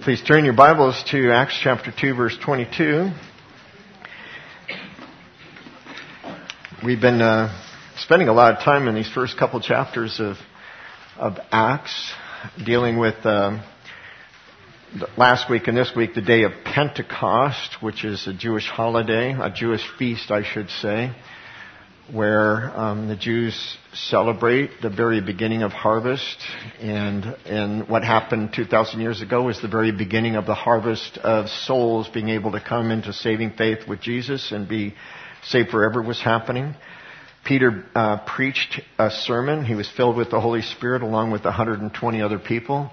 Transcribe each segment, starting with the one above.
Please turn your Bibles to Acts chapter 2, verse 22. We've been spending a lot of time in these first couple chapters of Acts, dealing with last week and this week the day of Pentecost, which is a Jewish holiday, a Jewish feast, I should say, where the Jews celebrate the very beginning of harvest, and what happened 2,000 years ago was the very beginning of the harvest of souls being able to come into saving faith with Jesus and be saved forever was happening. Peter preached a sermon. He was filled with the Holy Spirit along with 120 other people.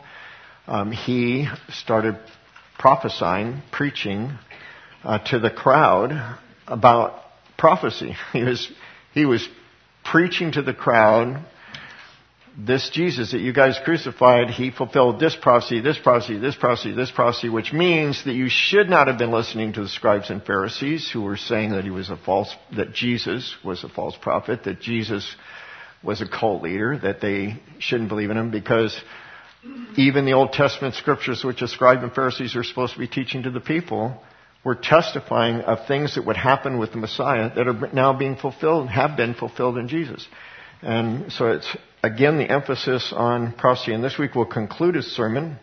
He started prophesying, preaching to the crowd about prophecy. He was preaching to the crowd, this Jesus that you guys crucified, he fulfilled this prophecy, this prophecy, this prophecy, this prophecy, which means that you should not have been listening to the scribes and Pharisees who were saying that that Jesus was a false prophet, that Jesus was a cult leader, that they shouldn't believe in him because even the Old Testament scriptures which the scribes and Pharisees are supposed to be teaching to the people were testifying of things that would happen with the Messiah that are now being fulfilled, have been fulfilled in Jesus. And so it's, again, the emphasis on prophecy. And this week we'll conclude his sermon.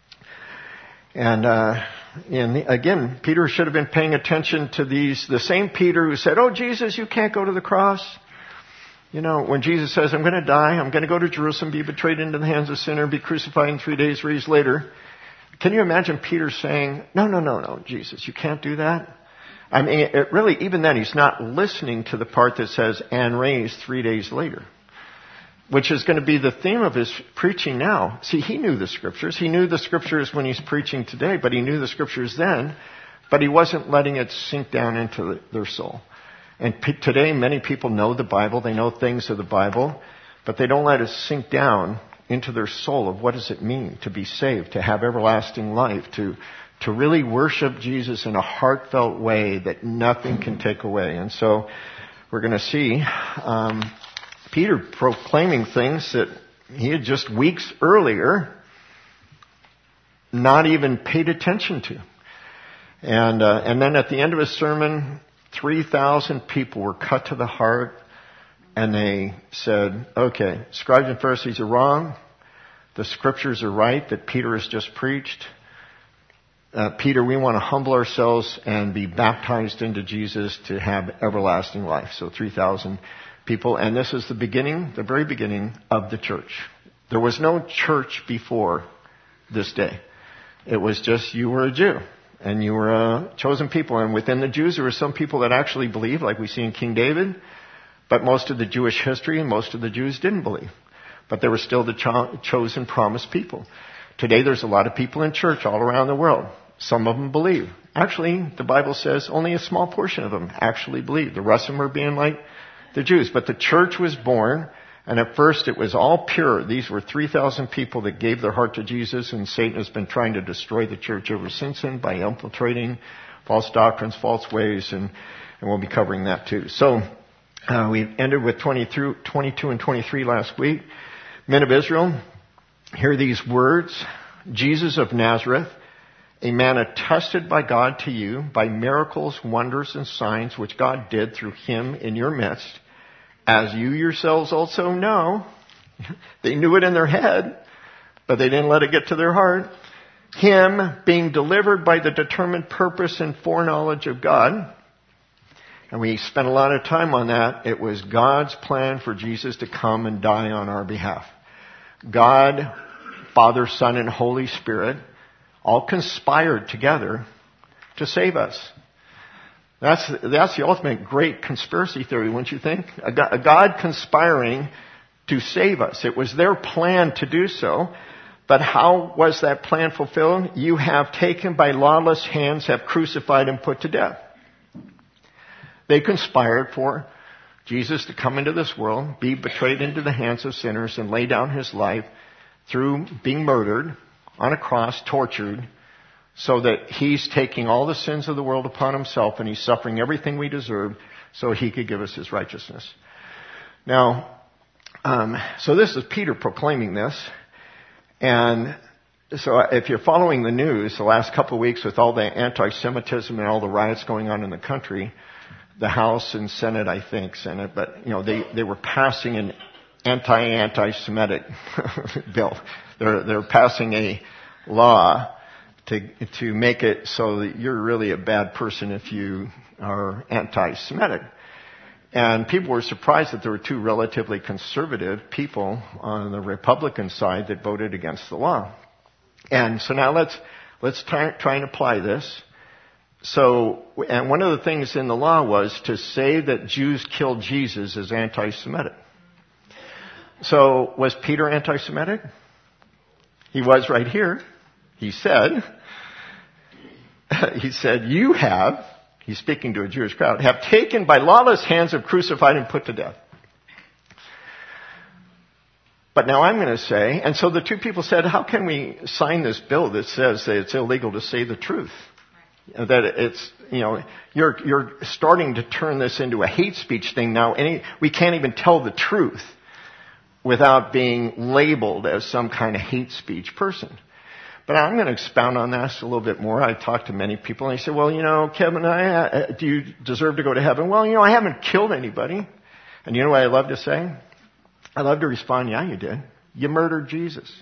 And again, Peter should have been paying attention to the same Peter who said, "Oh, Jesus, you can't go to the cross." You know, when Jesus says, "I'm going to die, I'm going to go to Jerusalem, be betrayed into the hands of sinner, be crucified in 3 days, raised later." Can you imagine Peter saying, No, Jesus, you can't do that? I mean, even then, he's not listening to the part that says, "and raised 3 days later," which is going to be the theme of his preaching now. See, he knew the scriptures. He knew the scriptures when he's preaching today, but he knew the scriptures then, but he wasn't letting it sink down into their soul. And today, many people know the Bible. They know things of the Bible, but they don't let it sink down into their soul of what does it mean to be saved, to have everlasting life, to really worship Jesus in a heartfelt way that nothing can take away. And so we're going to see Peter proclaiming things that he had just weeks earlier not even paid attention to. And then at the end of his sermon, 3,000 people were cut to the heart. And they said, "Okay, scribes and Pharisees are wrong. The scriptures are right that Peter has just preached. Peter, we want to humble ourselves and be baptized into Jesus to have everlasting life." So 3,000 people. And this is the very beginning of the church. There was no church before this day. It was just you were a Jew. And you were a chosen people. And within the Jews, there were some people that actually believed, like we see in King David. But most of the Jewish history and most of the Jews didn't believe. But they were still the chosen, promised people. Today there's a lot of people in church all around the world. Some of them believe. Actually, the Bible says only a small portion of them actually believe. The rest of them are being like the Jews. But the church was born, and at first it was all pure. These were 3,000 people that gave their heart to Jesus, and Satan has been trying to destroy the church ever since then by infiltrating false doctrines, false ways, and we'll be covering that too. So, we ended with 22 and 23 last week. Men of Israel, hear these words. Jesus of Nazareth, a man attested by God to you by miracles, wonders, and signs which God did through him in your midst, as you yourselves also know. They knew it in their head, but they didn't let it get to their heart. Him being delivered by the determined purpose and foreknowledge of God. And we spent a lot of time on that. It was God's plan for Jesus to come and die on our behalf. God, Father, Son, and Holy Spirit all conspired together to save us. That's the ultimate great conspiracy theory, wouldn't you think? A God conspiring to save us. It was their plan to do so. But how was that plan fulfilled? You have taken by lawless hands, have crucified and put to death. They conspired for Jesus to come into this world, be betrayed into the hands of sinners, and lay down his life through being murdered on a cross, tortured, so that he's taking all the sins of the world upon himself and he's suffering everything we deserve so he could give us his righteousness. Now, so this is Peter proclaiming this. And So if you're following the news, the last couple of weeks with all the anti-Semitism and all the riots going on in the country, the House and Senate, I think, Senate, but they were passing an anti-Semitic bill. They're passing a law to make it so that you're really a bad person if you are anti-Semitic. And people were surprised that there were two relatively conservative people on the Republican side that voted against the law. And so now let's try and apply this. So, and one of the things in the law was to say that Jews killed Jesus is anti-Semitic. So, was Peter anti-Semitic? He was right here. He said, you have, he's speaking to a Jewish crowd, have taken by lawless hands, have crucified and put to death. But now I'm going to say, and so the two people said, how can we sign this bill that says that it's illegal to say the truth? That it's, you're starting to turn this into a hate speech thing now. We can't even tell the truth without being labeled as some kind of hate speech person. But I'm going to expound on this a little bit more. I talked to many people and they say, well, Kevin, do you deserve to go to heaven? Well, I haven't killed anybody. And you know what I love to say? I love to respond, yeah, you did. You murdered Jesus.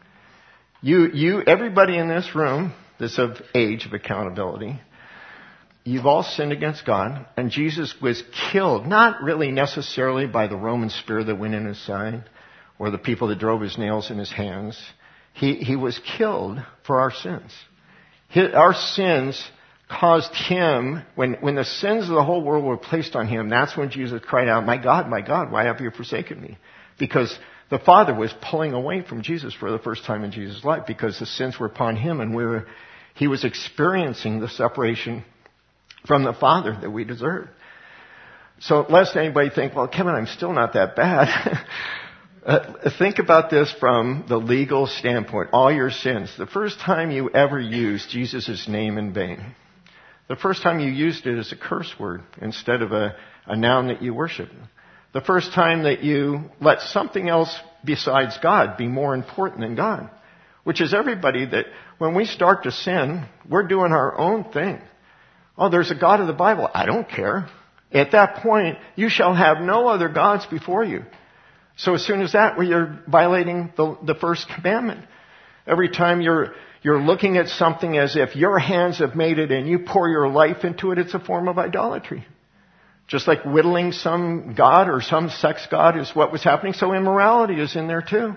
Everybody in this room that's of age of accountability, you've all sinned against God, and Jesus was killed, not really necessarily by the Roman spear that went in his side, or the people that drove his nails in his hands. He was killed for our sins. Our sins caused him, when the sins of the whole world were placed on him, that's when Jesus cried out, my God, why have you forsaken me? Because the Father was pulling away from Jesus for the first time in Jesus' life, because the sins were upon him, and he was experiencing the separation from the Father that we deserved. So lest anybody think, well, Kevin, I'm still not that bad. Think about this from the legal standpoint. All your sins. The first time you ever used Jesus' name in vain. The first time you used it as a curse word instead of a noun that you worship. The first time that you let something else besides God be more important than God. Which is everybody that when we start to sin, we're doing our own thing. Oh, there's a God of the Bible. I don't care. At that point, you shall have no other gods before you. So as soon as that, you're violating the first commandment. Every time you're looking at something as if your hands have made it and you pour your life into it, it's a form of idolatry. Just like whittling some god or some sex god is what was happening, so immorality is in there too.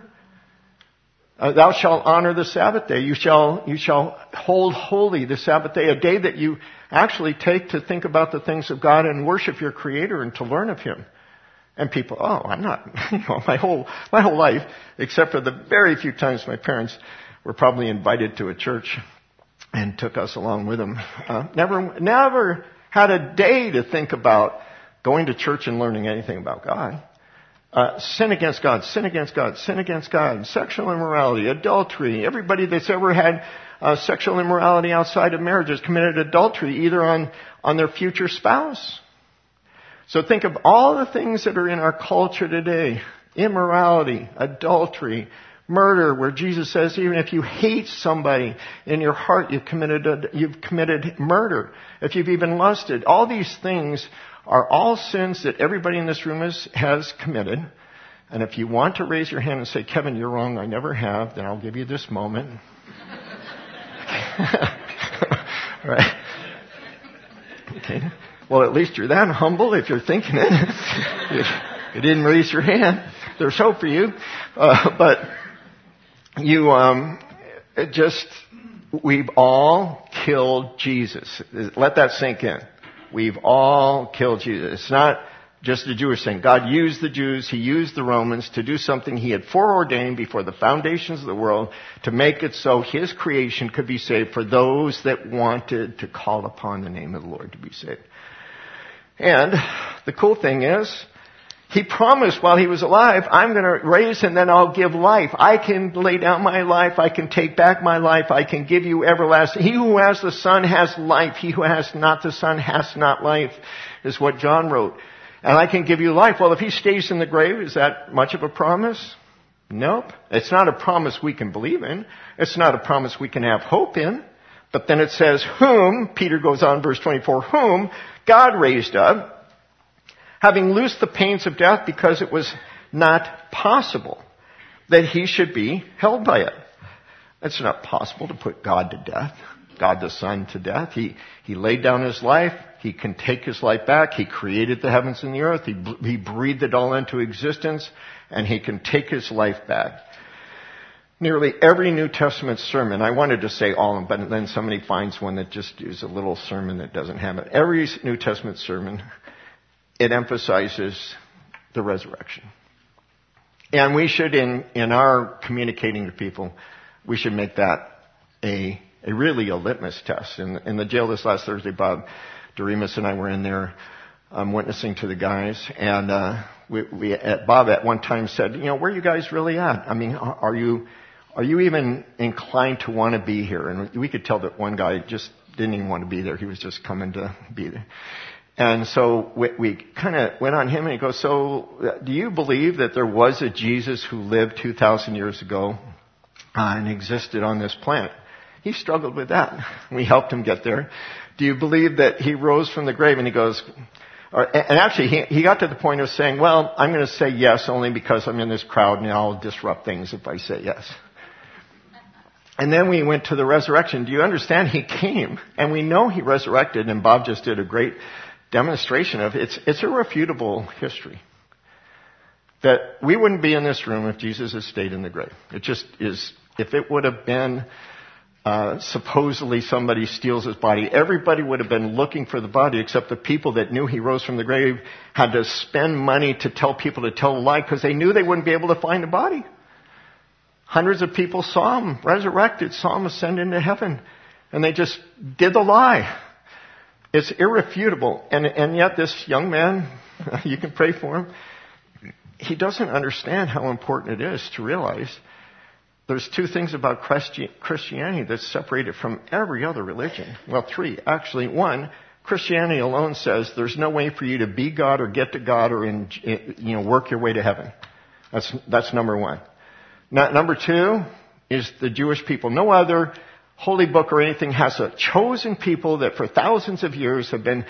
Thou shalt honor the Sabbath day. You shall hold holy the Sabbath day, a day that you actually take to think about the things of God and worship your Creator and to learn of Him. And people, I'm not, my whole life, except for the very few times my parents were probably invited to a church and took us along with them. Never had a day to think about going to church and learning anything about God. Sin against God, sin against God, sin against God, sexual immorality, adultery. Everybody that's ever had sexual immorality outside of marriage has committed adultery either on their future spouse. So think of all the things that are in our culture today. Immorality, adultery, murder, where Jesus says even if you hate somebody in your heart, you've committed murder. If you've even lusted, all these things are all sins that everybody in this room has committed. And if you want to raise your hand and say, Kevin, you're wrong, I never have, then I'll give you this moment. Right? Okay. Well, at least you're that humble if you're thinking it. You didn't raise your hand. There's hope for you. But you, we've all killed Jesus. Let that sink in. We've all killed Jesus. It's not just a Jewish thing. God used the Jews, He used the Romans to do something He had foreordained before the foundations of the world to make it so His creation could be saved for those that wanted to call upon the name of the Lord to be saved. And the cool thing is, He promised while He was alive, I'm going to raise and then I'll give life. I can lay down my life. I can take back my life. I can give you everlasting. He who has the Son has life. He who has not the Son has not life, is what John wrote. And I can give you life. Well, if He stays in the grave, is that much of a promise? Nope. It's not a promise we can believe in. It's not a promise we can have hope in. But then it says, whom, Peter goes on, verse 24, whom God raised up, having loosed the pains of death because it was not possible that he should be held by it. It's not possible to put God to death, God the Son to death. He laid down his life. He can take his life back. He created the heavens and the earth. He breathed it all into existence, and he can take his life back. Nearly every New Testament sermon, I wanted to say all of them, but then somebody finds one that just is a little sermon that doesn't have it. Every New Testament sermon, it emphasizes the resurrection. And we should, in our communicating to people, we should make that a litmus test. In the jail this last Thursday, Bob Doremus and I were in there witnessing to the guys, and Bob at one time said, where are you guys really at? I mean, are you even inclined to want to be here? And we could tell that one guy just didn't even want to be there. He was just coming to be there. And so we kind of went on him, and he goes, so do you believe that there was a Jesus who lived 2,000 years ago and existed on this planet? He struggled with that. We helped him get there. Do you believe that he rose from the grave? And he goes, and actually he got to the point of saying, well, I'm going to say yes only because I'm in this crowd and I'll disrupt things if I say yes. And then we went to the resurrection. Do you understand? He came, and we know he resurrected, and Bob just did a great demonstration of it. It's irrefutable history that we wouldn't be in this room if Jesus had stayed in the grave. It just is. If it would have been supposedly somebody steals his body, everybody would have been looking for the body, except the people that knew he rose from the grave had to spend money to tell people to tell a lie because they knew they wouldn't be able to find the body. Hundreds of people saw him resurrected, saw him ascend into heaven, and they just did the lie. It's irrefutable. And yet this young man, you can pray for him, he doesn't understand how important it is to realize there's two things about Christianity that separate it from every other religion. Well, three. Actually, one, Christianity alone says there's no way for you to be God or get to God or work your way to heaven. That's number one. Number two is the Jewish people. No other holy book or anything has a chosen people that for thousands of years have been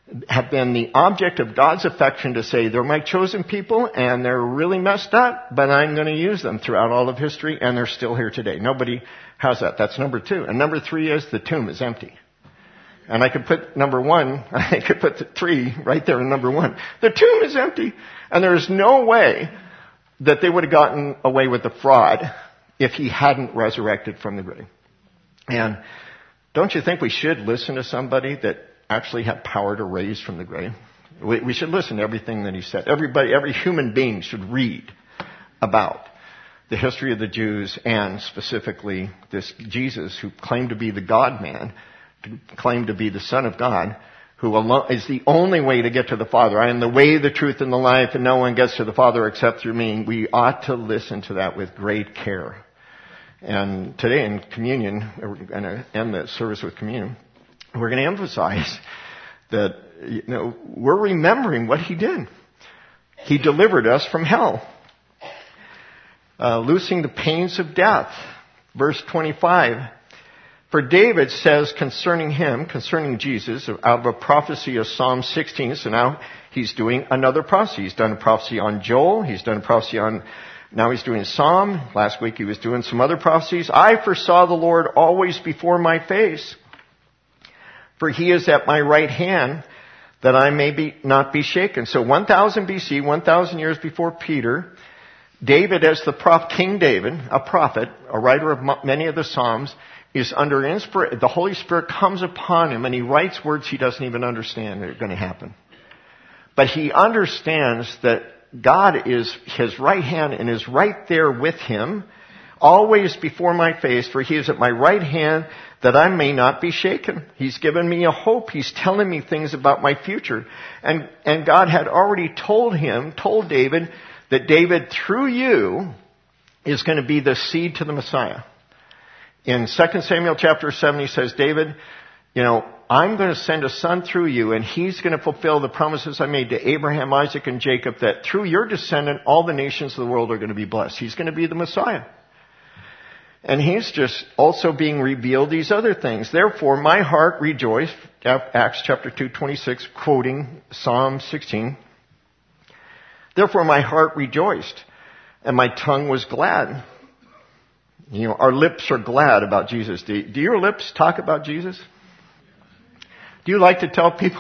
the object of God's affection to say they're my chosen people and they're really messed up, but I'm going to use them throughout all of history, and they're still here today. Nobody has that. That's number two. And number three is the tomb is empty. And I could put number one, I could put the three right there in number one. The tomb is empty, and there is no way that they would have gotten away with the fraud if he hadn't resurrected from the grave. And don't you think we should listen to somebody that actually had power to raise from the grave? We should listen to everything that he said. Every human being should read about the history of the Jews, and specifically this Jesus who claimed to be the God-man, claimed to be the Son of God, who alone is the only way to get to the Father. I am the way, the truth, and the life, and no one gets to the Father except through me. We ought to listen to that with great care. And today in communion, we're going to end the service with communion. We're going to emphasize that, we're remembering what he did. He delivered us from hell, loosing the pains of death. Verse 25. For David says concerning him, concerning Jesus, out of a prophecy of Psalm 16, so now he's doing another prophecy. He's done a prophecy on Joel. He's done a prophecy on, now he's doing Psalm. Last week he was doing some other prophecies. I foresaw the Lord always before my face, for he is at my right hand, that I may not be shaken. So 1000 BC, 1000 years before Peter, David, as King David, a prophet, a writer of many of the Psalms, is under inspiration. The Holy Spirit comes upon him and he writes words he doesn't even understand that are going to happen. But he understands that God is his right hand and is right there with him, always before my face, for he is at my right hand, that I may not be shaken. He's given me a hope. He's telling me things about my future. And God had already told David, that David, through you, is going to be the seed to the Messiah. In 2 Samuel chapter 7, he says, David, I'm going to send a son through you, and he's going to fulfill the promises I made to Abraham, Isaac, and Jacob, that through your descendant, all the nations of the world are going to be blessed. He's going to be the Messiah. And he's just also being revealed these other things. Therefore, my heart rejoiced, Acts chapter 2:26, quoting Psalm 16. Therefore, my heart rejoiced, and my tongue was glad. You know, our lips are glad about Jesus. Do your lips talk about Jesus? Do you like to tell people,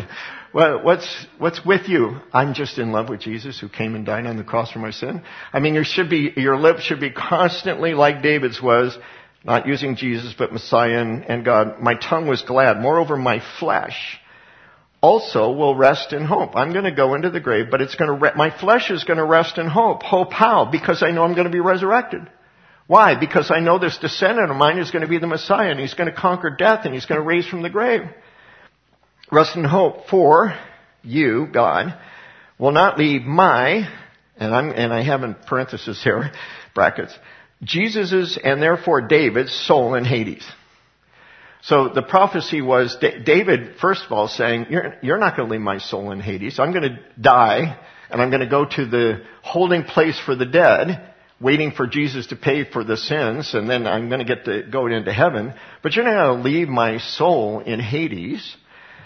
what's with you? I'm just in love with Jesus who came and died on the cross for my sin. I mean, your lips should be constantly like David's was, not using Jesus, but Messiah and God. My tongue was glad. Moreover, my flesh also will rest in hope. I'm going to go into the grave, but my flesh is going to rest in hope. Hope how? Because I know I'm going to be resurrected. Why? Because I know this descendant of mine is going to be the Messiah, and he's going to conquer death, and he's going to raise from the grave. Rest in hope, for you, God, will not leave my, and I have in parentheses here, brackets, Jesus's and therefore David's soul in Hades. So the prophecy was David, first of all, saying, you're not going to leave my soul in Hades. I'm going to die, and I'm going to go to the holding place for the dead, waiting for Jesus to pay for the sins, and then I'm going to get to go into heaven. But you're not going to leave my soul in Hades.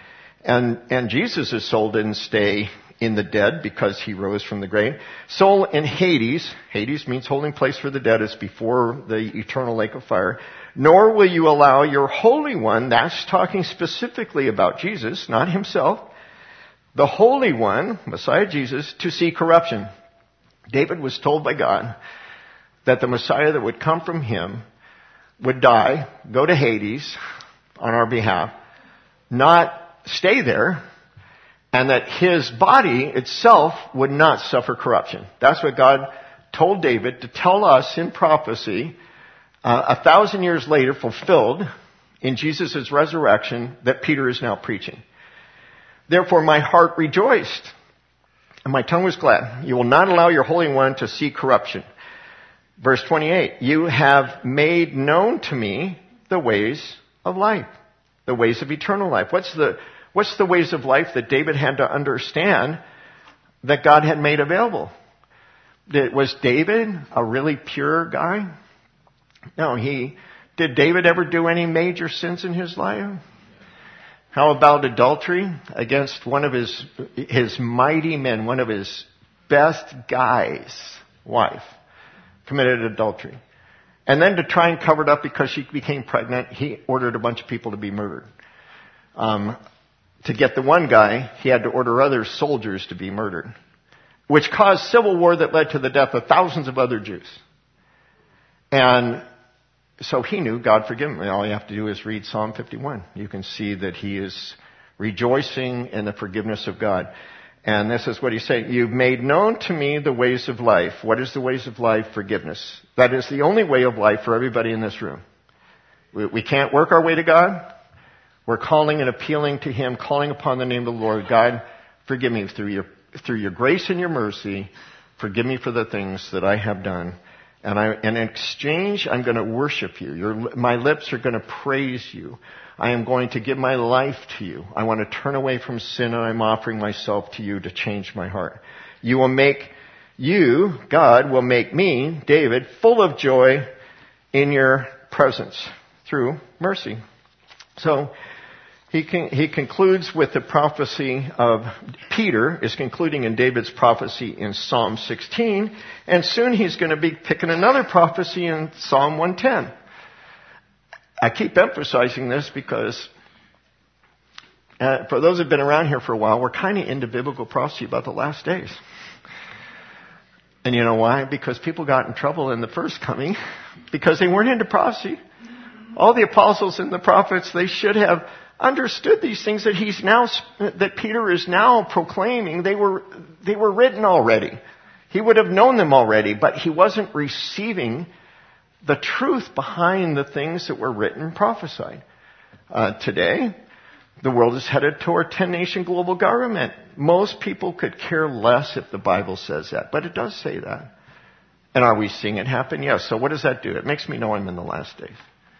And Jesus' soul didn't stay in the dead because he rose from the grave. Soul in Hades. Hades means holding place for the dead. It's before the eternal lake of fire. Nor will you allow your Holy One, that's talking specifically about Jesus, not himself, the Holy One, Messiah Jesus, to see corruption. David was told by God that the Messiah that would come from him would die, go to Hades on our behalf, not stay there, and that his body itself would not suffer corruption. That's what God told David to tell us in prophecy 1,000 years later, fulfilled in Jesus' resurrection, that Peter is now preaching. Therefore my heart rejoiced, and my tongue was glad. You will not allow your Holy One to see corruption. Verse 28, you have made known to me the ways of life, the ways of eternal life. What's the ways of life that David had to understand that God had made available? Was David a really pure guy? No, did David ever do any major sins in his life? How about adultery against one of his mighty men, one of his best guys' wife? Committed adultery. And then to try and cover it up because she became pregnant, he ordered a bunch of people to be murdered. To get the one guy, he had to order other soldiers to be murdered, which caused civil war that led to the death of thousands of other Jews. And so he knew God forgive him. All you have to do is read Psalm 51. You can see that he is rejoicing in the forgiveness of God. And this is what he's saying. You've made known to me the ways of life. What is the ways of life? Forgiveness. That is the only way of life for everybody in this room. We can't work our way to God. We're calling and appealing to him, calling upon the name of the Lord. God, forgive me through your grace and your mercy. Forgive me for the things that I have done. And in exchange, I'm going to worship you. My lips are going to praise you. I am going to give my life to you. I want to turn away from sin, and I'm offering myself to you to change my heart. God will make me, David, full of joy in your presence through mercy. So he concludes with the prophecy of Peter is concluding in David's prophecy in Psalm 16, and soon he's going to be picking another prophecy in Psalm 110. I keep emphasizing this because for those who've been around here for a while, we're kind of into biblical prophecy about the last days. And you know why? Because people got in trouble in the first coming because they weren't into prophecy. All the apostles and the prophets, they should have understood these things that Peter is now proclaiming. They were written already. He would have known them already, but he wasn't receiving the truth behind the things that were written and prophesied. Today, the world is headed toward 10-nation global government. Most people could care less if the Bible says that, but it does say that. And are we seeing it happen? Yes. So what does that do? It makes me know I'm in the last days.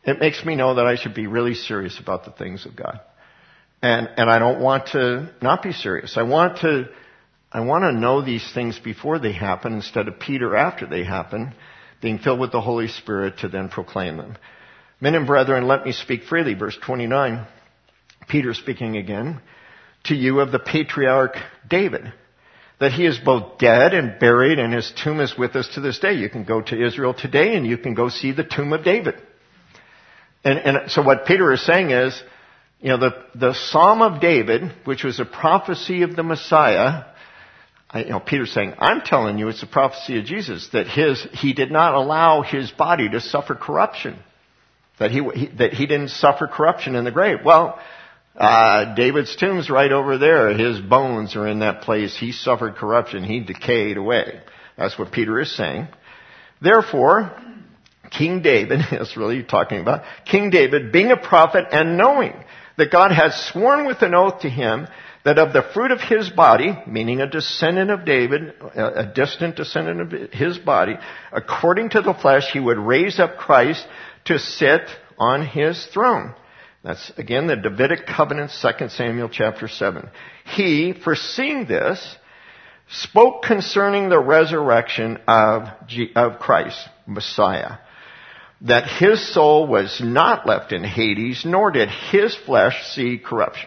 It makes me know that I should be really serious about the things of God. And I don't want to not be serious. I want to know these things before they happen instead of Peter after they happen, being filled with the Holy Spirit to then proclaim them. Men and brethren, let me speak freely. Verse 29, Peter speaking again, to you of the patriarch David, that he is both dead and buried, and his tomb is with us to this day. You can go to Israel today and you can go see the tomb of David. And so what Peter is saying is, the Psalm of David, which was a prophecy of the Messiah, Peter's saying, I'm telling you it's a prophecy of Jesus, that he did not allow his body to suffer corruption. That he didn't suffer corruption in the grave. Well, David's tomb's right over there. His bones are in that place. He suffered corruption. He decayed away. That's what Peter is saying. Therefore, King David, that's really talking about, King David, being a prophet and knowing that God had sworn with an oath to him that of the fruit of his body, meaning a descendant of David, a distant descendant of his body, according to the flesh, he would raise up Christ to sit on his throne. That's, again, the Davidic covenant, 2 Samuel chapter 7. He, foreseeing this, spoke concerning the resurrection of Christ, Messiah, that his soul was not left in Hades, nor did his flesh see corruption.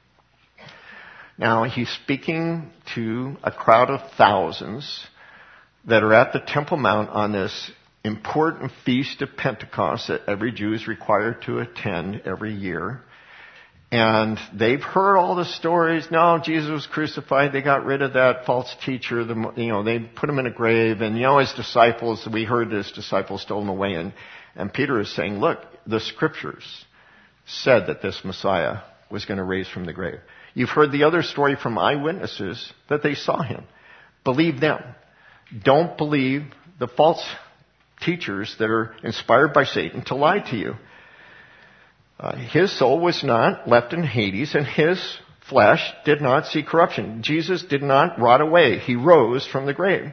Now, he's speaking to a crowd of thousands that are at the Temple Mount on this important feast of Pentecost that every Jew is required to attend every year. And they've heard all the stories. No, Jesus was crucified. They got rid of that false teacher. They put him in a grave. And, his disciples, we heard his disciples stole him away. And Peter is saying, look, the scriptures said that this Messiah was going to raise from the grave. You've heard the other story from eyewitnesses that they saw him. Believe them. Don't believe the false teachers that are inspired by Satan to lie to you. His soul was not left in Hades, and his flesh did not see corruption. Jesus did not rot away. He rose from the grave.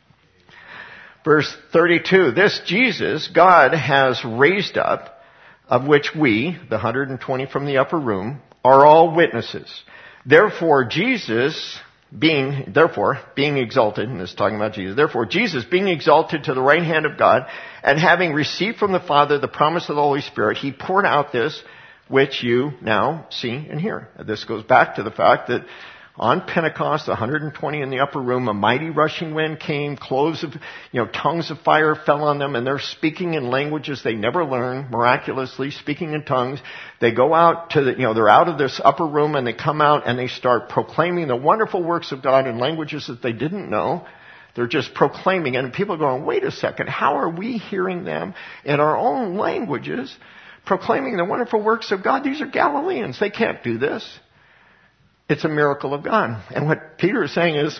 Verse 32, this Jesus God has raised up, of which we, the 120 from the upper room, are all witnesses. Therefore, being exalted, and this is talking about Jesus, therefore Jesus being exalted to the right hand of God, and having received from the Father the promise of the Holy Spirit, he poured out this which you now see and hear. This goes back to the fact that on Pentecost, 120 in the upper room, a mighty rushing wind came, tongues of fire fell on them, and they're speaking in languages they never learned, miraculously speaking in tongues. They go out to they're out of this upper room, and they come out and they start proclaiming the wonderful works of God in languages that they didn't know. They're just proclaiming, and people are going, wait a second, how are we hearing them in our own languages proclaiming the wonderful works of God? These are Galileans. They can't do this. It's a miracle of God. And what Peter is saying is,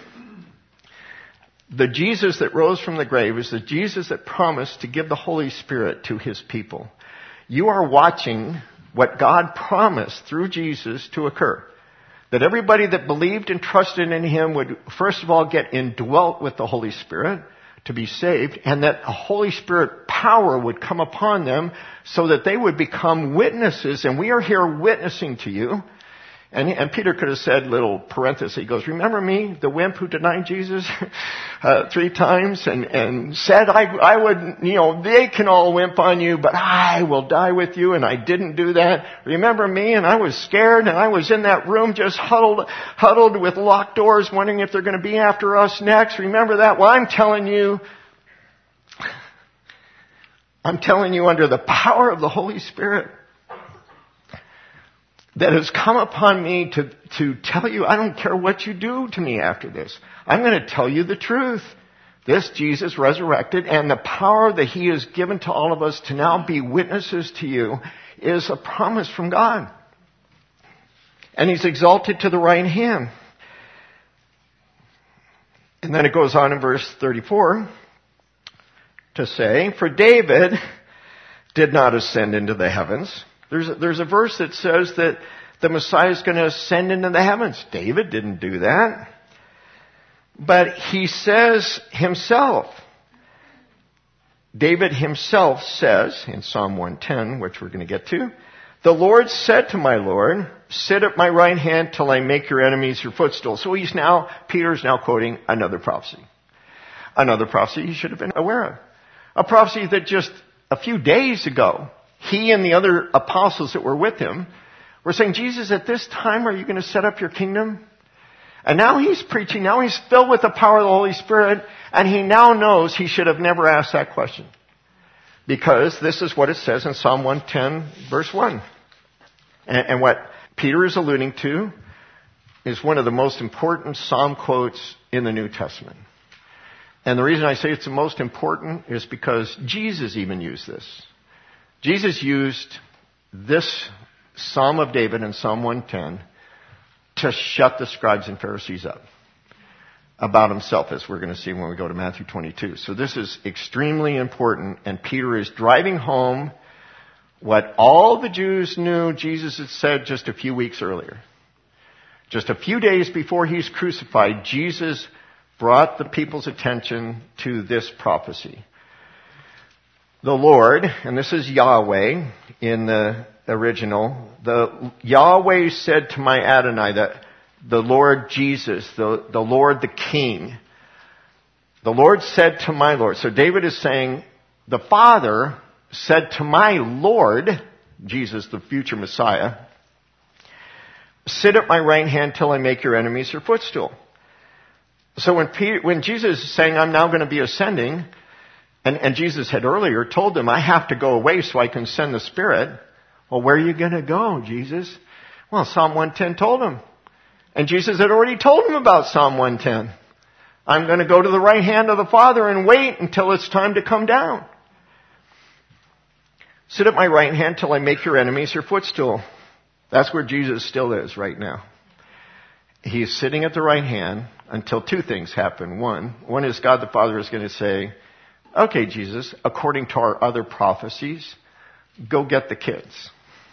the Jesus that rose from the grave is the Jesus that promised to give the Holy Spirit to his people. You are watching what God promised through Jesus to occur. That everybody that believed and trusted in him would, first of all, get indwelt with the Holy Spirit to be saved, and that a Holy Spirit power would come upon them so that they would become witnesses. And we are here witnessing to you. And Peter could have said, little parenthesis, he goes, remember me, the wimp who denied Jesus 3 times and said, I would, they can all wimp on you, but I will die with you, and I didn't do that. Remember me? And I was scared, and I was in that room just huddled with locked doors, wondering if they're going to be after us next. Remember that? Well, I'm telling you under the power of the Holy Spirit, that has come upon me to tell you, I don't care what you do to me after this. I'm going to tell you the truth. This Jesus resurrected, and the power that he has given to all of us to now be witnesses to you is a promise from God. And he's exalted to the right hand. And then it goes on in verse 34 to say, for David did not ascend into the heavens. There's a verse that says that the Messiah is going to ascend into the heavens. David didn't do that. But he says himself David himself says in Psalm 110, which we're going to get to, the Lord said to my Lord, sit at my right hand till I make your enemies your footstool. So Peter's now quoting another prophecy. Another prophecy he should have been aware of. A prophecy that just a few days ago, he and the other apostles that were with him were saying, Jesus, at this time, are you going to set up your kingdom? And now he's preaching, now he's filled with the power of the Holy Spirit, and he now knows he should have never asked that question. Because this is what it says in Psalm 110, verse 1. And what Peter is alluding to is one of the most important psalm quotes in the New Testament. And the reason I say it's the most important is because Jesus even used this. Jesus used this Psalm of David in Psalm 110 to shut the scribes and Pharisees up about himself, as we're going to see when we go to Matthew 22. So this is extremely important, and Peter is driving home what all the Jews knew Jesus had said just a few weeks earlier. Just a few days before he's crucified, Jesus brought the people's attention to this prophecy. The Lord, and this is Yahweh in the original, the Yahweh said to my Adonai, that the Lord Jesus, the Lord the King, the Lord said to my Lord. So David is saying, the Father said to my Lord, Jesus, the future Messiah, sit at my right hand till I make your enemies your footstool. So when Jesus is saying, I'm now going to be ascending, and Jesus had earlier told them, I have to go away so I can send the Spirit. Well, where are you going to go, Jesus? Well, Psalm 110 told him. And Jesus had already told him about Psalm 110. I'm going to go to the right hand of the Father and wait until it's time to come down. Sit at my right hand till I make your enemies your footstool. That's where Jesus still is right now. He's sitting at the right hand until two things happen. One is God the Father is going to say, okay, Jesus, according to our other prophecies, go get the kids.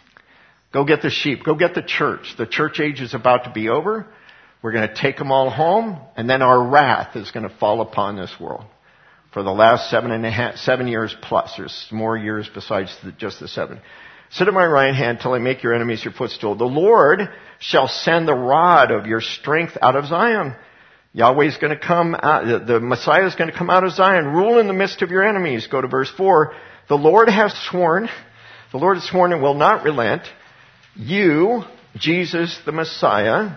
Go get the sheep. Go get the church. The church age is about to be over. We're going to take them all home, and then our wrath is going to fall upon this world. For the last 7 years plus. There's more years besides just the 7. Sit at my right hand till I make your enemies your footstool. The Lord shall send the rod of your strength out of Zion. Yahweh's going to come out, the Messiah is going to come out of Zion, rule in the midst of your enemies. Go to verse 4. The Lord has sworn and will not relent. You, Jesus the Messiah,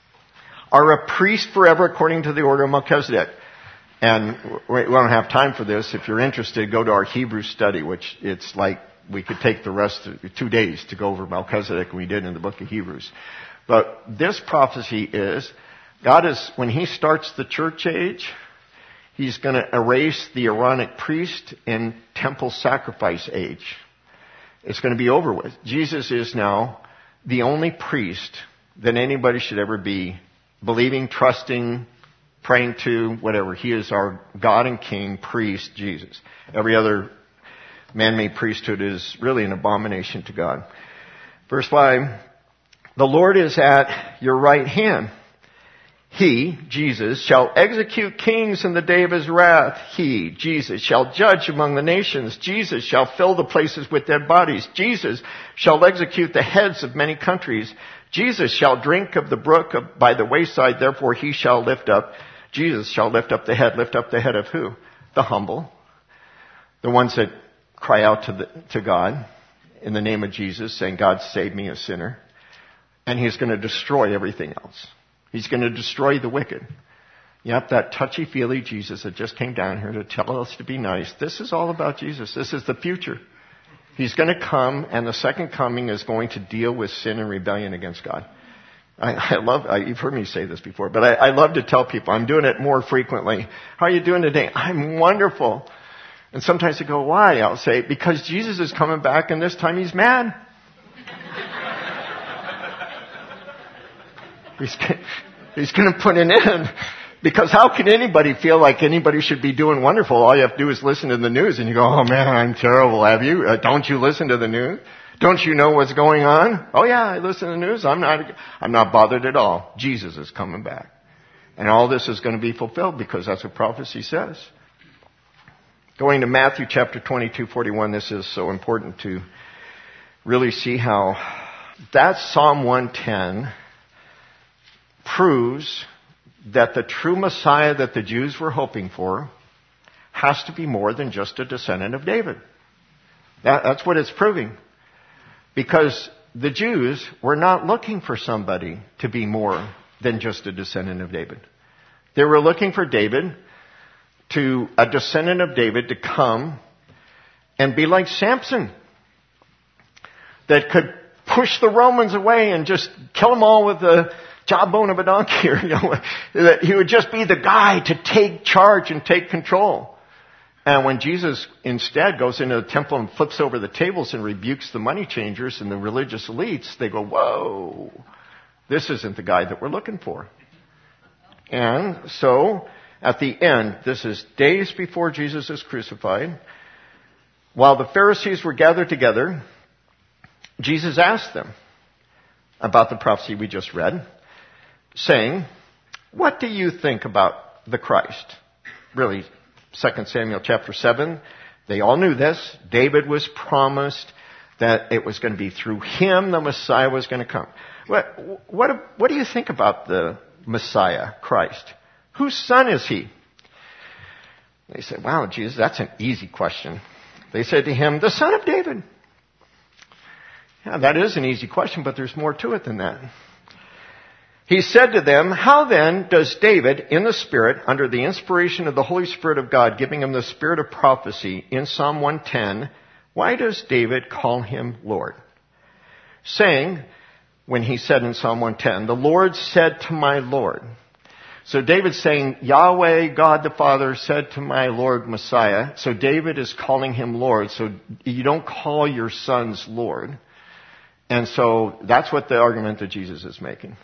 are a priest forever according to the order of Melchizedek. And we don't have time for this. If you're interested, go to our Hebrew study, which it's like we could take the rest of 2 days to go over Melchizedek, and we did in the book of Hebrews. But this prophecy is, God is, when He starts the church age, He's going to erase the Aaronic priest and temple sacrifice age. It's going to be over with. Jesus is now the only priest that anybody should ever be believing, trusting, praying to, whatever. He is our God and King, priest, Jesus. Every other man-made priesthood is really an abomination to God. Verse 5, the Lord is at your right hand. He, Jesus, shall execute kings in the day of His wrath. He, Jesus, shall judge among the nations. Jesus shall fill the places with dead bodies. Jesus shall execute the heads of many countries. Jesus shall drink of the brook by the wayside. Therefore He shall lift up. Jesus shall lift up the head. Lift up the head of who? The humble. The ones that cry out to God in the name of Jesus, saying, God, save me, a sinner. And He's going to destroy everything else. He's going to destroy the wicked. Yep, that touchy-feely Jesus that just came down here to tell us to be nice. This is all about Jesus. This is the future. He's going to come, and the second coming is going to deal with sin and rebellion against God. You've heard me say this before, but I love to tell people, I'm doing it more frequently. How are you doing today? I'm wonderful. And sometimes they go, why? I'll say, because Jesus is coming back, and this time He's mad. He's going to put an end. Because how can anybody feel like anybody should be doing wonderful? All you have to do is listen to the news and you go, oh man, I'm terrible. Have you? Don't you listen to the news? Don't you know what's going on? Oh yeah, I listen to the news. I'm not bothered at all. Jesus is coming back. And all this is going to be fulfilled because that's what prophecy says. Going to Matthew chapter 22:41, this is so important to really see how that Psalm 110 proves that the true Messiah that the Jews were hoping for has to be more than just a descendant of David. That's what it's proving. Because the Jews were not looking for somebody to be more than just a descendant of David. They were looking for a descendant of David to come and be like Samson, that could push the Romans away and just kill them all with the jawbone of a donkey. Or, that he would just be the guy to take charge and take control. And when Jesus instead goes into the temple and flips over the tables and rebukes the money changers and the religious elites, they go, whoa, this isn't the guy that we're looking for. And so, at the end, this is days before Jesus is crucified, while the Pharisees were gathered together, Jesus asked them about the prophecy we just read, saying, what do you think about the Christ? Really, 2 Samuel chapter 7, they all knew this. David was promised that it was going to be through him the Messiah was going to come. What do you think about the Messiah, Christ? Whose son is he? They said, wow, Jesus, that's an easy question. They said to him, the son of David. Yeah, that is an easy question, but there's more to it than that. He said to them, how then does David, in the Spirit, under the inspiration of the Holy Spirit of God, giving him the spirit of prophecy in Psalm 110, why does David call him Lord? Saying, when he said in Psalm 110, the Lord said to my Lord. So David's saying, Yahweh, God the Father, said to my Lord Messiah. So David is calling him Lord. So you don't call your sons Lord. And so that's what the argument that Jesus is making.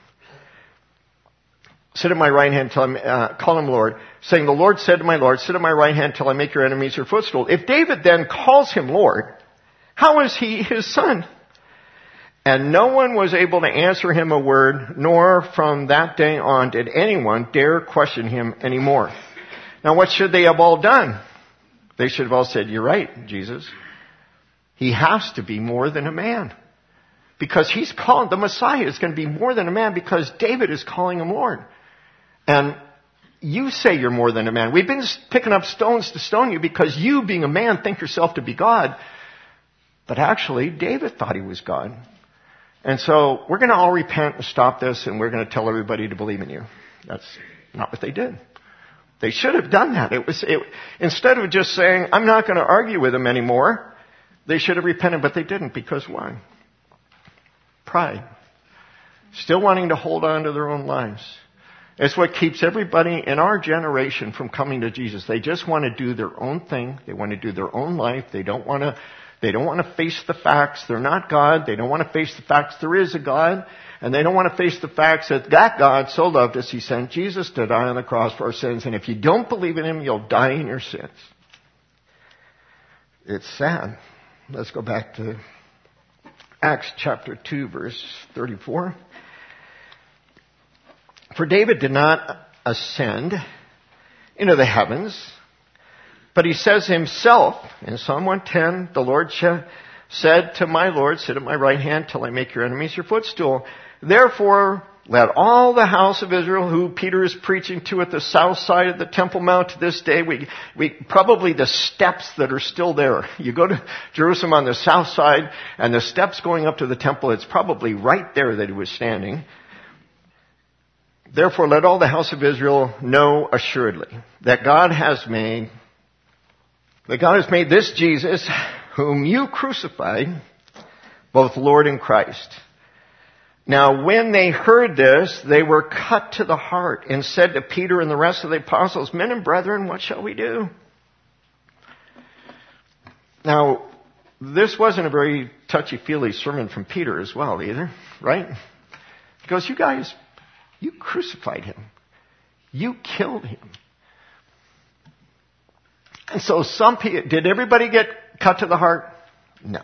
Sit at my right hand till call him Lord, saying, the Lord said to my Lord, sit at my right hand till I make your enemies your footstool. If David then calls him Lord, how is he his son? And no one was able to answer him a word, nor from that day on did anyone dare question him anymore. Now what should they have all done? They should have all said, you're right, Jesus. He has to be more than a man. Because he's called, the Messiah is going to be more than a man because David is calling him Lord. And you say you're more than a man. We've been picking up stones to stone you because you, being a man, think yourself to be God. But actually, David thought he was God. And so we're going to all repent and stop this, and we're going to tell everybody to believe in you. That's not what they did. They should have done that. Instead of just saying, I'm not going to argue with him anymore, they should have repented, but they didn't. Because why? Pride. Still wanting to hold on to their own lives. It's what keeps everybody in our generation from coming to Jesus. They just want to do their own thing. They want to do their own life. They don't want to face the facts. They're not God. They don't want to face the facts there is a God. And they don't want to face the facts that God so loved us, he sent Jesus to die on the cross for our sins. And if you don't believe in him, you'll die in your sins. It's sad. Let's go back to Acts chapter 2, verse 34. For David did not ascend into the heavens, but he says himself in Psalm 110, the Lord said to my Lord, sit at my right hand till I make your enemies your footstool. Therefore, let all the house of Israel, who Peter is preaching to at the south side of the Temple Mount to this day, we probably the steps that are still there. You go to Jerusalem on the south side, and the steps going up to the temple, it's probably right there that he was standing. Therefore, let all the house of Israel know assuredly that God has made this Jesus, whom you crucified, both Lord and Christ. Now, when they heard this, they were cut to the heart and said to Peter and the rest of the apostles, men and brethren, what shall we do? Now, this wasn't a very touchy-feely sermon from Peter as well either, right? He goes, you guys, you crucified him. You killed him. And so did everybody get cut to the heart? No.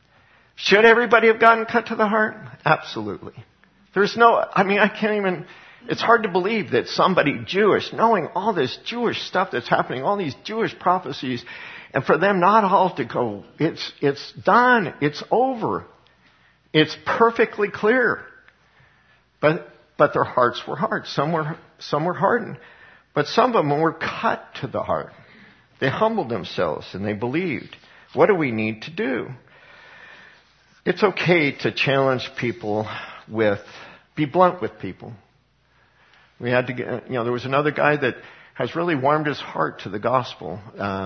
Should everybody have gotten cut to the heart? Absolutely. I can't even It's hard to believe that somebody Jewish, knowing all this Jewish stuff that's happening, all these Jewish prophecies, and for them not all to go, it's done, it's over, it's perfectly clear. But their hearts were hard. Some were hardened. But some of them were cut to the heart. They humbled themselves and they believed. What do we need to do? It's okay to challenge people be blunt with people. We had to get, there was another guy that has really warmed his heart to the gospel,